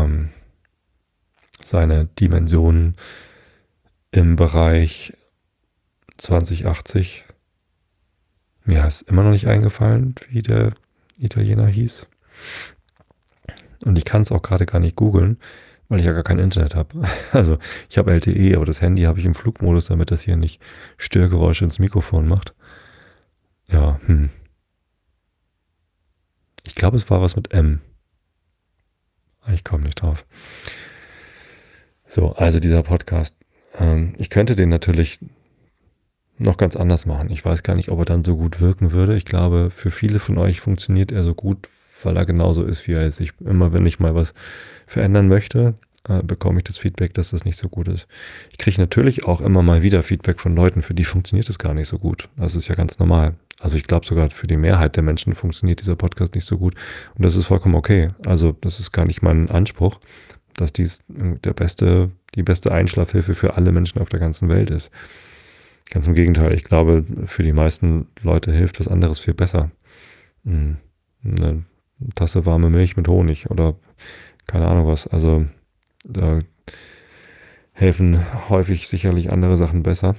seine Dimensionen im Bereich 2080. Mir ist immer noch nicht eingefallen, wie der Italiener hieß. Und ich kann es auch gerade gar nicht googeln, weil ich ja gar kein Internet habe. Also ich habe LTE, aber das Handy habe ich im Flugmodus, damit das hier nicht Störgeräusche ins Mikrofon macht. Ja, Ich glaube, es war was mit M. Ich komme nicht drauf. So, also dieser Podcast. Ich könnte den natürlich noch ganz anders machen. Ich weiß gar nicht, ob er dann so gut wirken würde. Ich glaube, für viele von euch funktioniert er so gut, weil er genauso ist, wie er ist. Immer wenn ich mal was verändern möchte, bekomme ich das Feedback, dass das nicht so gut ist. Ich kriege natürlich auch immer mal wieder Feedback von Leuten, für die funktioniert es gar nicht so gut. Das ist ja ganz normal. Also ich glaube sogar für die Mehrheit der Menschen funktioniert dieser Podcast nicht so gut. Und das ist vollkommen okay. Also das ist gar nicht mein Anspruch, dass dies die beste Einschlafhilfe für alle Menschen auf der ganzen Welt ist. Ganz im Gegenteil, ich glaube, für die meisten Leute hilft was anderes viel besser. Eine Tasse warme Milch mit Honig oder keine Ahnung was. Also da helfen häufig sicherlich andere Sachen besser.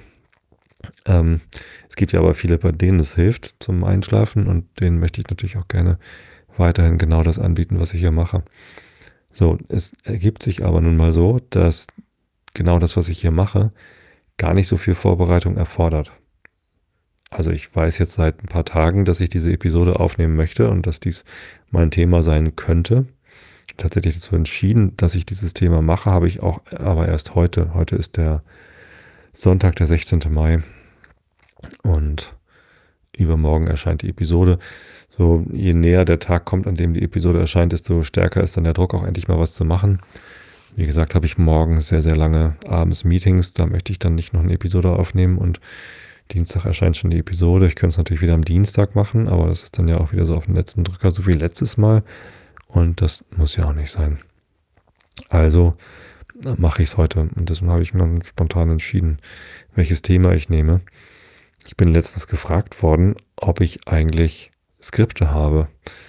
Es gibt ja aber viele, bei denen es hilft zum Einschlafen und denen möchte ich natürlich auch gerne weiterhin genau das anbieten, was ich hier mache. So, es ergibt sich aber nun mal so, dass genau das, was ich hier mache, gar nicht so viel Vorbereitung erfordert. Also ich weiß jetzt seit ein paar Tagen, dass ich diese Episode aufnehmen möchte und dass dies mein Thema sein könnte. Tatsächlich dazu entschieden, dass ich dieses Thema mache, habe ich auch aber erst heute. Heute ist der Sonntag, der 16. Mai. Und übermorgen erscheint die Episode. So, je näher der Tag kommt, an dem die Episode erscheint, desto stärker ist dann der Druck, auch endlich mal was zu machen. Wie gesagt, habe ich morgen sehr, sehr lange abends Meetings. Da möchte ich dann nicht noch eine Episode aufnehmen und Dienstag erscheint schon die Episode. Ich könnte es natürlich wieder am Dienstag machen, aber das ist dann ja auch wieder so auf den letzten Drücker, so wie letztes Mal. Und das muss ja auch nicht sein. Also mache ich es heute. Und deswegen habe ich mir dann spontan entschieden, welches Thema ich nehme. Ich bin letztens gefragt worden, ob ich eigentlich Skripte habe,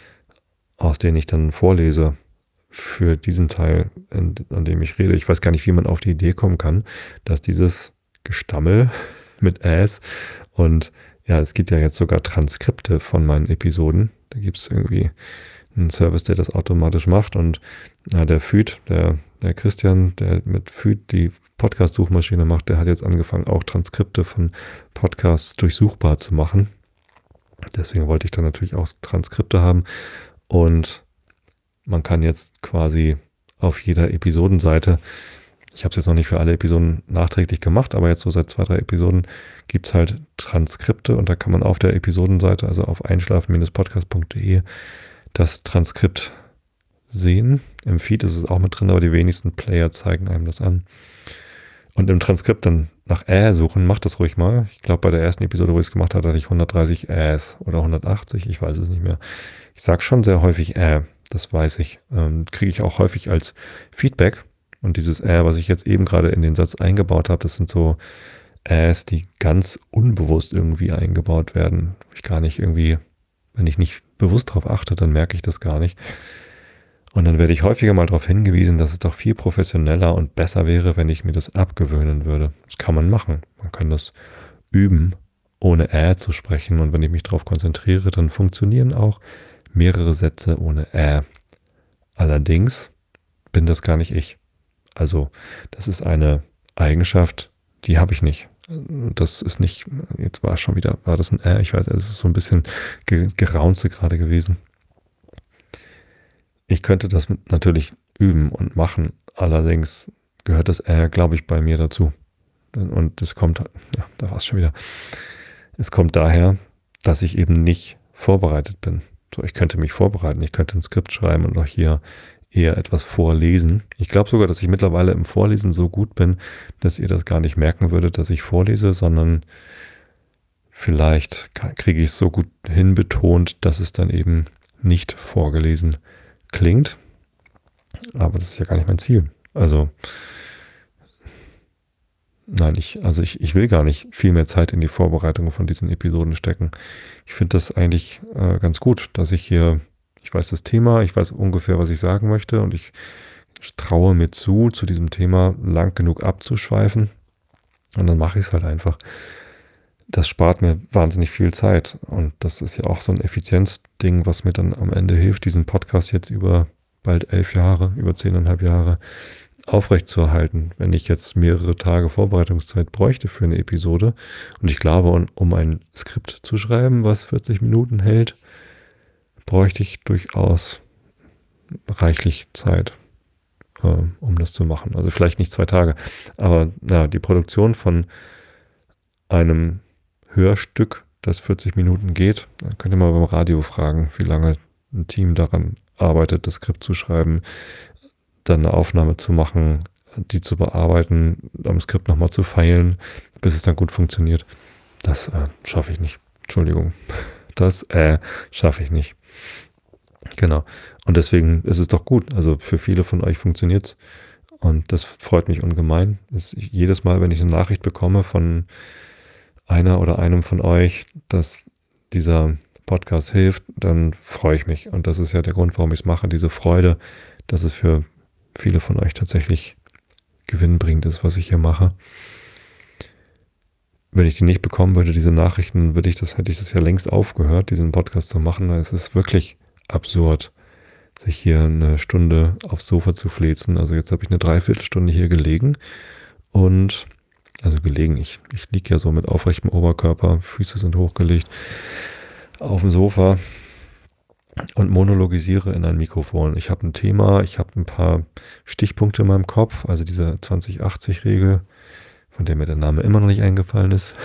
aus denen ich dann vorlese für diesen Teil, an dem ich rede. Ich weiß gar nicht, wie man auf die Idee kommen kann, dass dieses Gestammel mit Äs und ja, es gibt ja jetzt sogar Transkripte von meinen Episoden. Da gibt es irgendwie einen Service, der das automatisch macht und der Füd, der Christian, der mit Füd die Podcast-Suchmaschine macht, der hat jetzt angefangen, auch Transkripte von Podcasts durchsuchbar zu machen. Deswegen wollte ich dann natürlich auch Transkripte haben und man kann jetzt quasi auf jeder Episodenseite, ich habe es jetzt noch nicht für alle Episoden nachträglich gemacht, aber jetzt so seit 2, 3 Episoden gibt es halt Transkripte und da kann man auf der Episodenseite, also auf einschlafen-podcast.de, das Transkript sehen. Im Feed ist es auch mit drin, aber die wenigsten Player zeigen einem das an. Und im Transkript dann nach suchen, macht das ruhig mal. Ich glaube, bei der ersten Episode, wo ich es gemacht hatte, hatte ich 130 oder 180, ich weiß es nicht mehr. Ich sage schon sehr häufig das weiß ich. Kriege ich auch häufig als Feedback. Und dieses was ich jetzt eben gerade in den Satz eingebaut habe, das sind so die ganz unbewusst irgendwie eingebaut werden. Ich gar nicht irgendwie, wenn ich nicht bewusst darauf achte, dann merke ich das gar nicht. Und dann werde ich häufiger mal darauf hingewiesen, dass es doch viel professioneller und besser wäre, wenn ich mir das abgewöhnen würde. Das kann man machen. Man kann das üben, ohne zu sprechen. Und wenn ich mich darauf konzentriere, dann funktionieren auch mehrere Sätze ohne Allerdings bin das gar nicht ich. Also das ist eine Eigenschaft, die habe ich nicht. Das ist nicht, jetzt war das ein ich weiß, es ist so ein bisschen Geraunze gerade gewesen. Ich könnte das natürlich üben und machen, allerdings gehört das glaube ich, bei mir dazu. Und das kommt, ja, da war es schon wieder. Es kommt daher, dass ich eben nicht vorbereitet bin. So, ich könnte mich vorbereiten, ich könnte ein Skript schreiben und auch hier eher etwas vorlesen. Ich glaube sogar, dass ich mittlerweile im Vorlesen so gut bin, dass ihr das gar nicht merken würdet, dass ich vorlese, sondern vielleicht kriege ich es so gut hinbetont, dass es dann eben nicht vorgelesen klingt. Aber das ist ja gar nicht mein Ziel. Also nein, ich will gar nicht viel mehr Zeit in die Vorbereitung von diesen Episoden stecken. Ich finde das eigentlich ganz gut, dass ich weiß das Thema, ich weiß ungefähr, was ich sagen möchte und ich traue mir zu diesem Thema lang genug abzuschweifen und dann mache ich es halt einfach. Das spart mir wahnsinnig viel Zeit und das ist ja auch so ein Effizienzding, was mir dann am Ende hilft, diesen Podcast jetzt über bald 11 Jahre, über 10,5 Jahre aufrechtzuerhalten. Wenn ich jetzt mehrere Tage Vorbereitungszeit bräuchte für eine Episode und ich glaube, um ein Skript zu schreiben, was 40 Minuten hält, bräuchte ich durchaus reichlich Zeit, um das zu machen. Also vielleicht nicht 2 Tage, aber die Produktion von einem Hörstück, das 40 Minuten geht, da könnt ihr mal beim Radio fragen, wie lange ein Team daran arbeitet, das Skript zu schreiben, dann eine Aufnahme zu machen, die zu bearbeiten, am Skript nochmal zu feilen, bis es dann gut funktioniert. Das schaffe ich nicht. Entschuldigung. Das schaffe ich nicht. Genau. Und deswegen ist es doch gut. Also für viele von euch funktioniert es. Und das freut mich ungemein. Jedes Mal, wenn ich eine Nachricht bekomme von einer oder einem von euch, dass dieser Podcast hilft, dann freue ich mich. Und das ist ja der Grund, warum ich es mache. Diese Freude, dass es für viele von euch tatsächlich gewinnbringend ist, was ich hier mache. Wenn ich die nicht bekommen würde, diese Nachrichten, hätte ich das ja längst aufgehört, diesen Podcast zu machen. Es ist wirklich absurd, sich hier eine Stunde aufs Sofa zu fläzen. Also jetzt habe ich eine Dreiviertelstunde hier gelegen und ich liege ja so mit aufrechtem Oberkörper, Füße sind hochgelegt auf dem Sofa und monologisiere in ein Mikrofon. Ich habe ein Thema, ich habe ein paar Stichpunkte in meinem Kopf, also diese 20-80-Regel, von der mir der Name immer noch nicht eingefallen ist.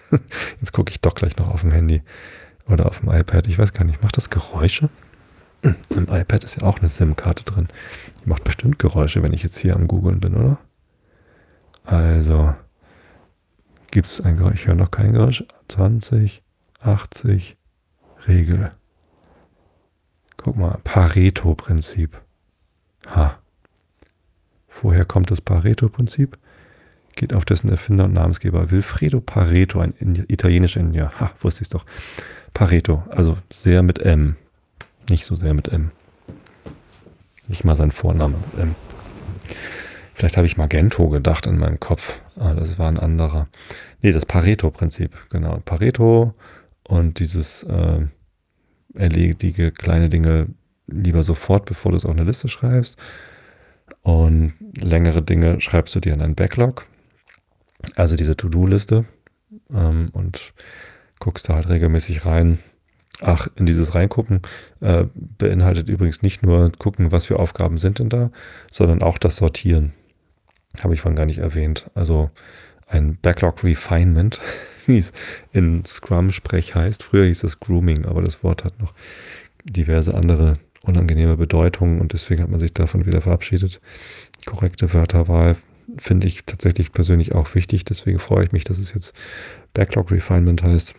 Jetzt gucke ich doch gleich noch auf dem Handy oder auf dem iPad. Ich weiß gar nicht, macht das Geräusche? Im iPad ist ja auch eine SIM-Karte drin. Die macht bestimmt Geräusche, wenn ich jetzt hier am Googlen bin, oder? Also, gibt es ein Geräusch? Ich höre noch kein Geräusch. 20, 80, Regel. Guck mal, Pareto-Prinzip. Ha. Woher kommt das Pareto-Prinzip? Geht auf dessen Erfinder und Namensgeber Vilfredo Pareto, ein italienischer Ingenieur. Ha, wusste ich es doch. Pareto, also sehr mit M. Nicht so sehr mit M. Nicht mal sein Vorname mit M. Vielleicht habe ich Magento gedacht in meinem Kopf. Ah, das war ein anderer. Nee, das Pareto-Prinzip, genau. Pareto und dieses erledige kleine Dinge lieber sofort, bevor du es auf eine Liste schreibst. Und längere Dinge schreibst du dir in einen Backlog. Also diese To-Do-Liste. Und guckst da halt regelmäßig rein. Ach, in dieses Reingucken beinhaltet übrigens nicht nur gucken, was für Aufgaben sind denn da, sondern auch das Sortieren. Habe ich vorhin gar nicht erwähnt. Also ein Backlog Refinement, wie es in Scrum-Sprech heißt. Früher hieß es Grooming, aber das Wort hat noch diverse andere unangenehme Bedeutungen und deswegen hat man sich davon wieder verabschiedet. Korrekte Wörterwahl finde ich tatsächlich persönlich auch wichtig. Deswegen freue ich mich, dass es jetzt Backlog Refinement heißt.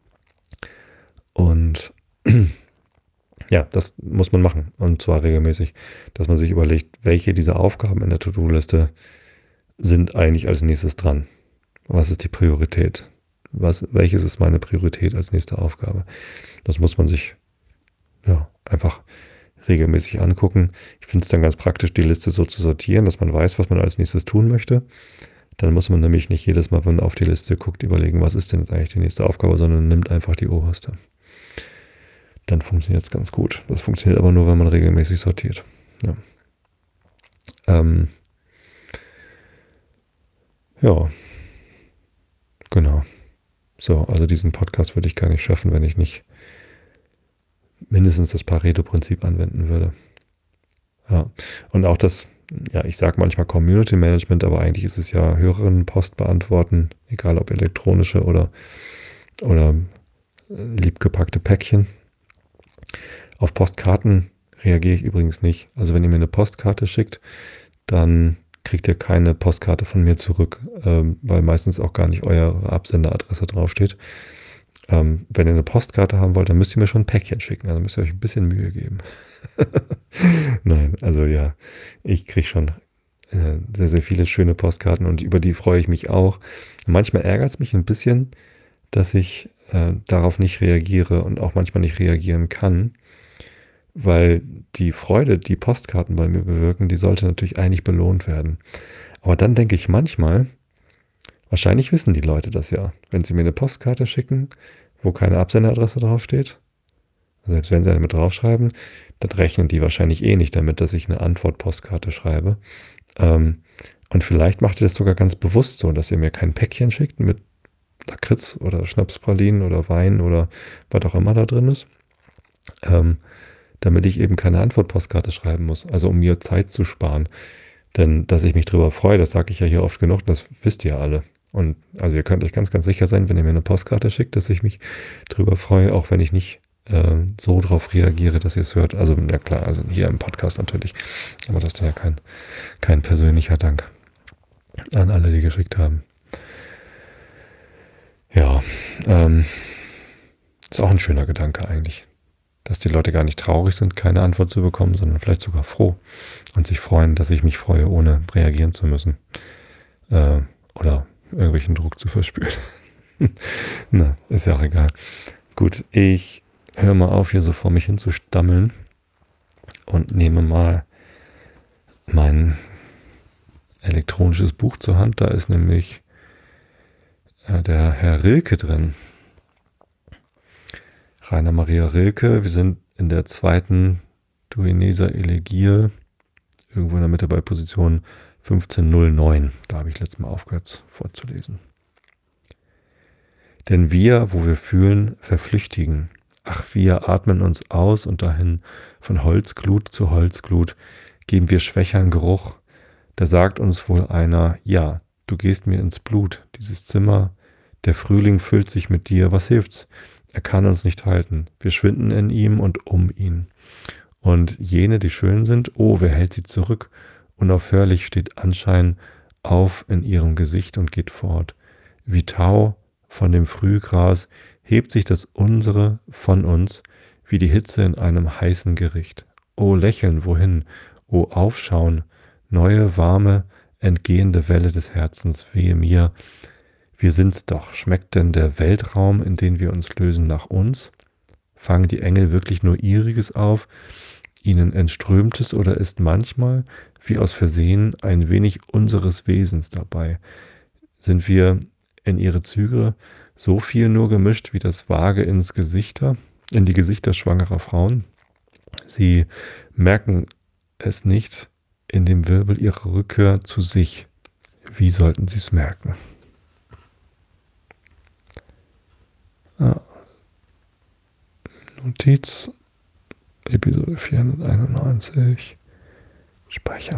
Und ja, das muss man machen. Und zwar regelmäßig, dass man sich überlegt, welche dieser Aufgaben in der To-Do-Liste sind eigentlich als nächstes dran. Was ist die Priorität? Welches ist meine Priorität als nächste Aufgabe? Das muss man sich einfach regelmäßig angucken. Ich finde es dann ganz praktisch, die Liste so zu sortieren, dass man weiß, was man als nächstes tun möchte. Dann muss man nämlich nicht jedes Mal, wenn man auf die Liste guckt, überlegen, was ist denn jetzt eigentlich die nächste Aufgabe, sondern nimmt einfach die oberste. Dann funktioniert es ganz gut. Das funktioniert aber nur, wenn man regelmäßig sortiert. Ja. Ja, genau. So, also diesen Podcast würde ich gar nicht schaffen, wenn ich nicht mindestens das Pareto-Prinzip anwenden würde. Ja, und auch das, ich sage manchmal Community Management, aber eigentlich ist es ja Hörerinnenpost beantworten, egal ob elektronische oder liebgepackte Päckchen. Auf Postkarten reagiere ich übrigens nicht. Also wenn ihr mir eine Postkarte schickt, dann kriegt ihr keine Postkarte von mir zurück, weil meistens auch gar nicht eure Absenderadresse draufsteht. Wenn ihr eine Postkarte haben wollt, dann müsst ihr mir schon ein Päckchen schicken. Also müsst ihr euch ein bisschen Mühe geben. Nein, also ja, ich kriege schon sehr, sehr viele schöne Postkarten und über die freue ich mich auch. Manchmal ärgert es mich ein bisschen, dass ich darauf nicht reagiere und auch manchmal nicht reagieren kann, weil die Freude, die Postkarten bei mir bewirken, die sollte natürlich eigentlich belohnt werden. Aber dann denke ich manchmal, wahrscheinlich wissen die Leute das ja, wenn sie mir eine Postkarte schicken, wo keine Absenderadresse draufsteht. Selbst wenn sie damit draufschreiben, dann rechnen die wahrscheinlich eh nicht damit, dass ich eine Antwort-Postkarte schreibe. Und vielleicht macht ihr das sogar ganz bewusst so, dass ihr mir kein Päckchen schickt mit Lakritz oder Schnapspralinen oder Wein oder was auch immer da drin ist, damit ich eben keine Antwort-Postkarte schreiben muss. Also um mir Zeit zu sparen. Denn dass ich mich darüber freue, das sage ich ja hier oft genug, das wisst ihr alle. Und also ihr könnt euch ganz, ganz sicher sein, wenn ihr mir eine Postkarte schickt, dass ich mich darüber freue, auch wenn ich nicht so drauf reagiere, dass ihr es hört. Also ja klar, also hier im Podcast natürlich. Aber das ist ja kein persönlicher Dank an alle, die geschickt haben. Ja, ist auch ein schöner Gedanke eigentlich. Dass die Leute gar nicht traurig sind, keine Antwort zu bekommen, sondern vielleicht sogar froh und sich freuen, dass ich mich freue, ohne reagieren zu müssen. Oder irgendwelchen Druck zu verspüren. Na, ist ja auch egal. Gut, ich höre mal auf, hier so vor mich hin zu stammeln und nehme mal mein elektronisches Buch zur Hand. Da ist nämlich der Herr Rilke drin. Rainer Maria Rilke. Wir sind in der zweiten Duineser Elegie, irgendwo in der Mitte bei Position 1509. Da habe ich letztes Mal aufgehört vorzulesen. Denn wir, wo wir fühlen, verflüchtigen. Ach, wir atmen uns aus und dahin von Holzglut zu Holzglut geben wir schwächern Geruch. Da sagt uns wohl einer, ja, du gehst mir ins Blut, dieses Zimmer, Der Frühling füllt sich mit dir, was hilft's? Er kann uns nicht halten. Wir schwinden in ihm und um ihn. Und jene, die schön sind, oh, wer hält sie zurück? Unaufhörlich steht Anschein auf in ihrem Gesicht und geht fort. Wie Tau von dem Frühgras hebt sich das unsere von uns, wie die Hitze in einem heißen Gericht. O lächeln, wohin? O aufschauen, neue, warme, entgehende Welle des Herzens, wehe mir. Wir sind's doch. Schmeckt denn der Weltraum, in den wir uns lösen, nach uns? Fangen die Engel wirklich nur ihriges auf, ihnen entströmtes, oder ist manchmal, wie aus Versehen, ein wenig unseres Wesens dabei? Sind wir in ihre Züge so viel nur gemischt wie das Vage in die Gesichter schwangerer Frauen? Sie merken es nicht in dem Wirbel ihrer Rückkehr zu sich. Wie sollten sie es merken? Notiz, Episode 491, speichern.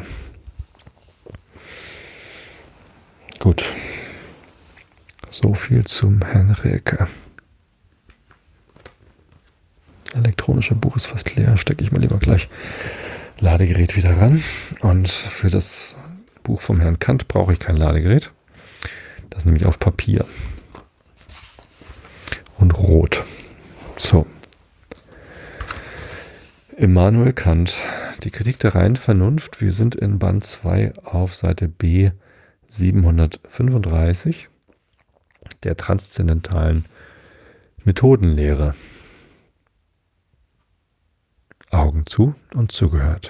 Gut, so viel zum Herrn Rilke. Elektronische Buch ist fast leer, stecke ich mir lieber gleich Ladegerät wieder ran. Und für das Buch vom Herrn Kant brauche ich kein Ladegerät. Das nehme ich auf Papier. Und rot. So. Immanuel Kant, die Kritik der reinen Vernunft. Wir sind in Band 2 auf Seite B 735 der transzendentalen Methodenlehre. Augen zu und zugehört.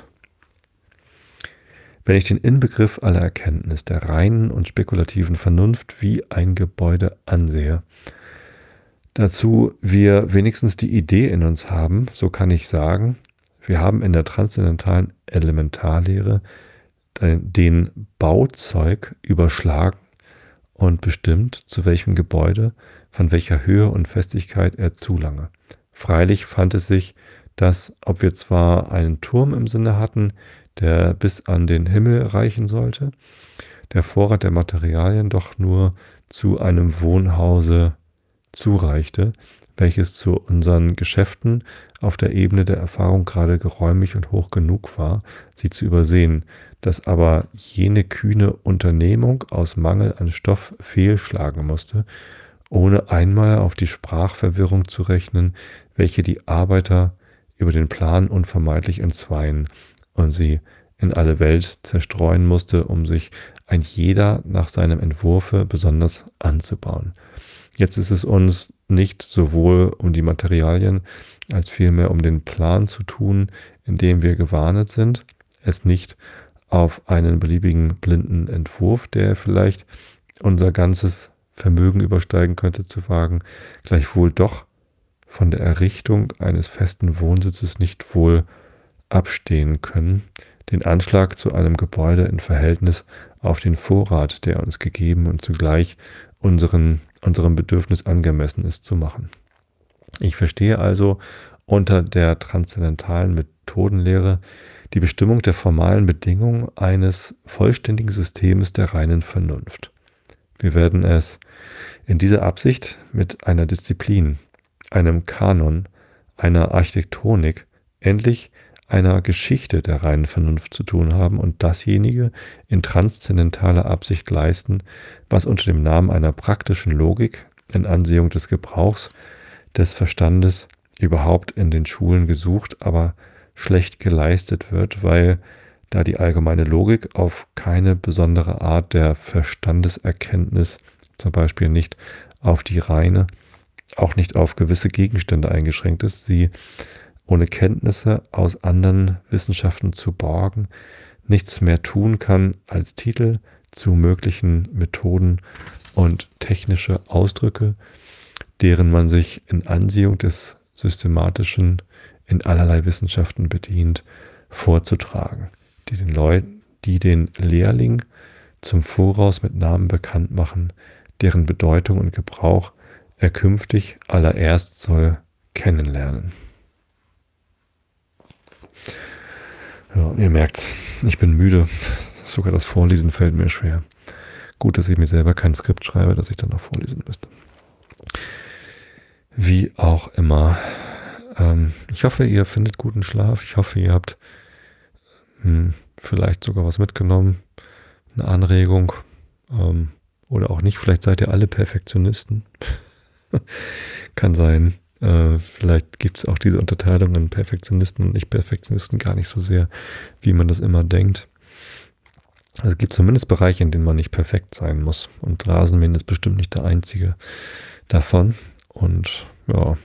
Wenn ich den Inbegriff aller Erkenntnis der reinen und spekulativen Vernunft wie ein Gebäude ansehe, dazu wir wenigstens die Idee in uns haben, so kann ich sagen, wir haben in der transzendentalen Elementarlehre den Bauzeug überschlagen und bestimmt, zu welchem Gebäude, von welcher Höhe und Festigkeit er zulange. Freilich fand es sich, dass, ob wir zwar einen Turm im Sinne hatten, der bis an den Himmel reichen sollte, der Vorrat der Materialien doch nur zu einem Wohnhause zureichte, welches zu unseren Geschäften auf der Ebene der Erfahrung gerade geräumig und hoch genug war, sie zu übersehen, dass aber jene kühne Unternehmung aus Mangel an Stoff fehlschlagen musste, ohne einmal auf die Sprachverwirrung zu rechnen, welche die Arbeiter über den Plan unvermeidlich entzweien und sie in alle Welt zerstreuen musste, um sich ein jeder nach seinem Entwurfe besonders anzubauen. Jetzt ist es uns nicht sowohl um die Materialien als vielmehr um den Plan zu tun, in dem wir gewarnet sind, es nicht auf einen beliebigen blinden Entwurf, der vielleicht unser ganzes Vermögen übersteigen könnte, zu wagen, gleichwohl doch von der Errichtung eines festen Wohnsitzes nicht wohl abstehen können, den Anschlag zu einem Gebäude in Verhältnis auf den Vorrat, der uns gegeben und zugleich unserem Bedürfnis angemessen ist, zu machen. Ich verstehe also unter der transzendentalen Methodenlehre die Bestimmung der formalen Bedingungen eines vollständigen Systems der reinen Vernunft. Wir werden es in dieser Absicht mit einer Disziplin, einem Kanon, einer Architektonik, endlich einer Geschichte der reinen Vernunft zu tun haben und dasjenige in transzendentaler Absicht leisten, was unter dem Namen einer praktischen Logik in Ansehung des Gebrauchs des Verstandes überhaupt in den Schulen gesucht, aber schlecht geleistet wird, weil da die allgemeine Logik auf keine besondere Art der Verstandeserkenntnis, zum Beispiel nicht auf die reine, auch nicht auf gewisse Gegenstände eingeschränkt ist, sie ohne Kenntnisse aus anderen Wissenschaften zu borgen, nichts mehr tun kann als Titel zu möglichen Methoden und technische Ausdrücke, deren man sich in Ansehung des Systematischen in allerlei Wissenschaften bedient, vorzutragen, die den Lehrling zum Voraus mit Namen bekannt machen, deren Bedeutung und Gebrauch er künftig allererst soll kennenlernen. Ja, ihr merkt's, ich bin müde. Sogar das Vorlesen fällt mir schwer. Gut, dass ich mir selber kein Skript schreibe, das ich dann noch vorlesen müsste. Wie auch immer. Ich hoffe, ihr findet guten Schlaf. Ich hoffe, ihr habt vielleicht sogar was mitgenommen, eine Anregung oder auch nicht. Vielleicht seid ihr alle Perfektionisten. Kann sein. Vielleicht gibt es auch diese Unterteilung in Perfektionisten und Nicht-Perfektionisten gar nicht so sehr, wie man das immer denkt. Also es gibt zumindest Bereiche, in denen man nicht perfekt sein muss. Und Rasenmähen ist bestimmt nicht der einzige davon. Und ja,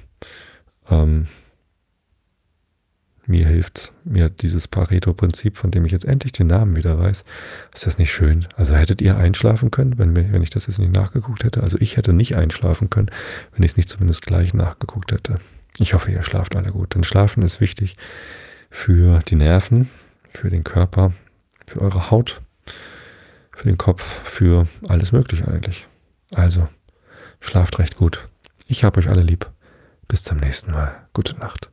mir dieses Pareto-Prinzip, von dem ich jetzt endlich den Namen wieder weiß. Ist das nicht schön? Also hättet ihr einschlafen können, wenn ich das jetzt nicht nachgeguckt hätte? Also ich hätte nicht einschlafen können, wenn ich es nicht zumindest gleich nachgeguckt hätte. Ich hoffe, ihr schlaft alle gut. Denn Schlafen ist wichtig für die Nerven, für den Körper, für eure Haut, für den Kopf, für alles Mögliche eigentlich. Also, schlaft recht gut. Ich hab euch alle lieb. Bis zum nächsten Mal. Gute Nacht.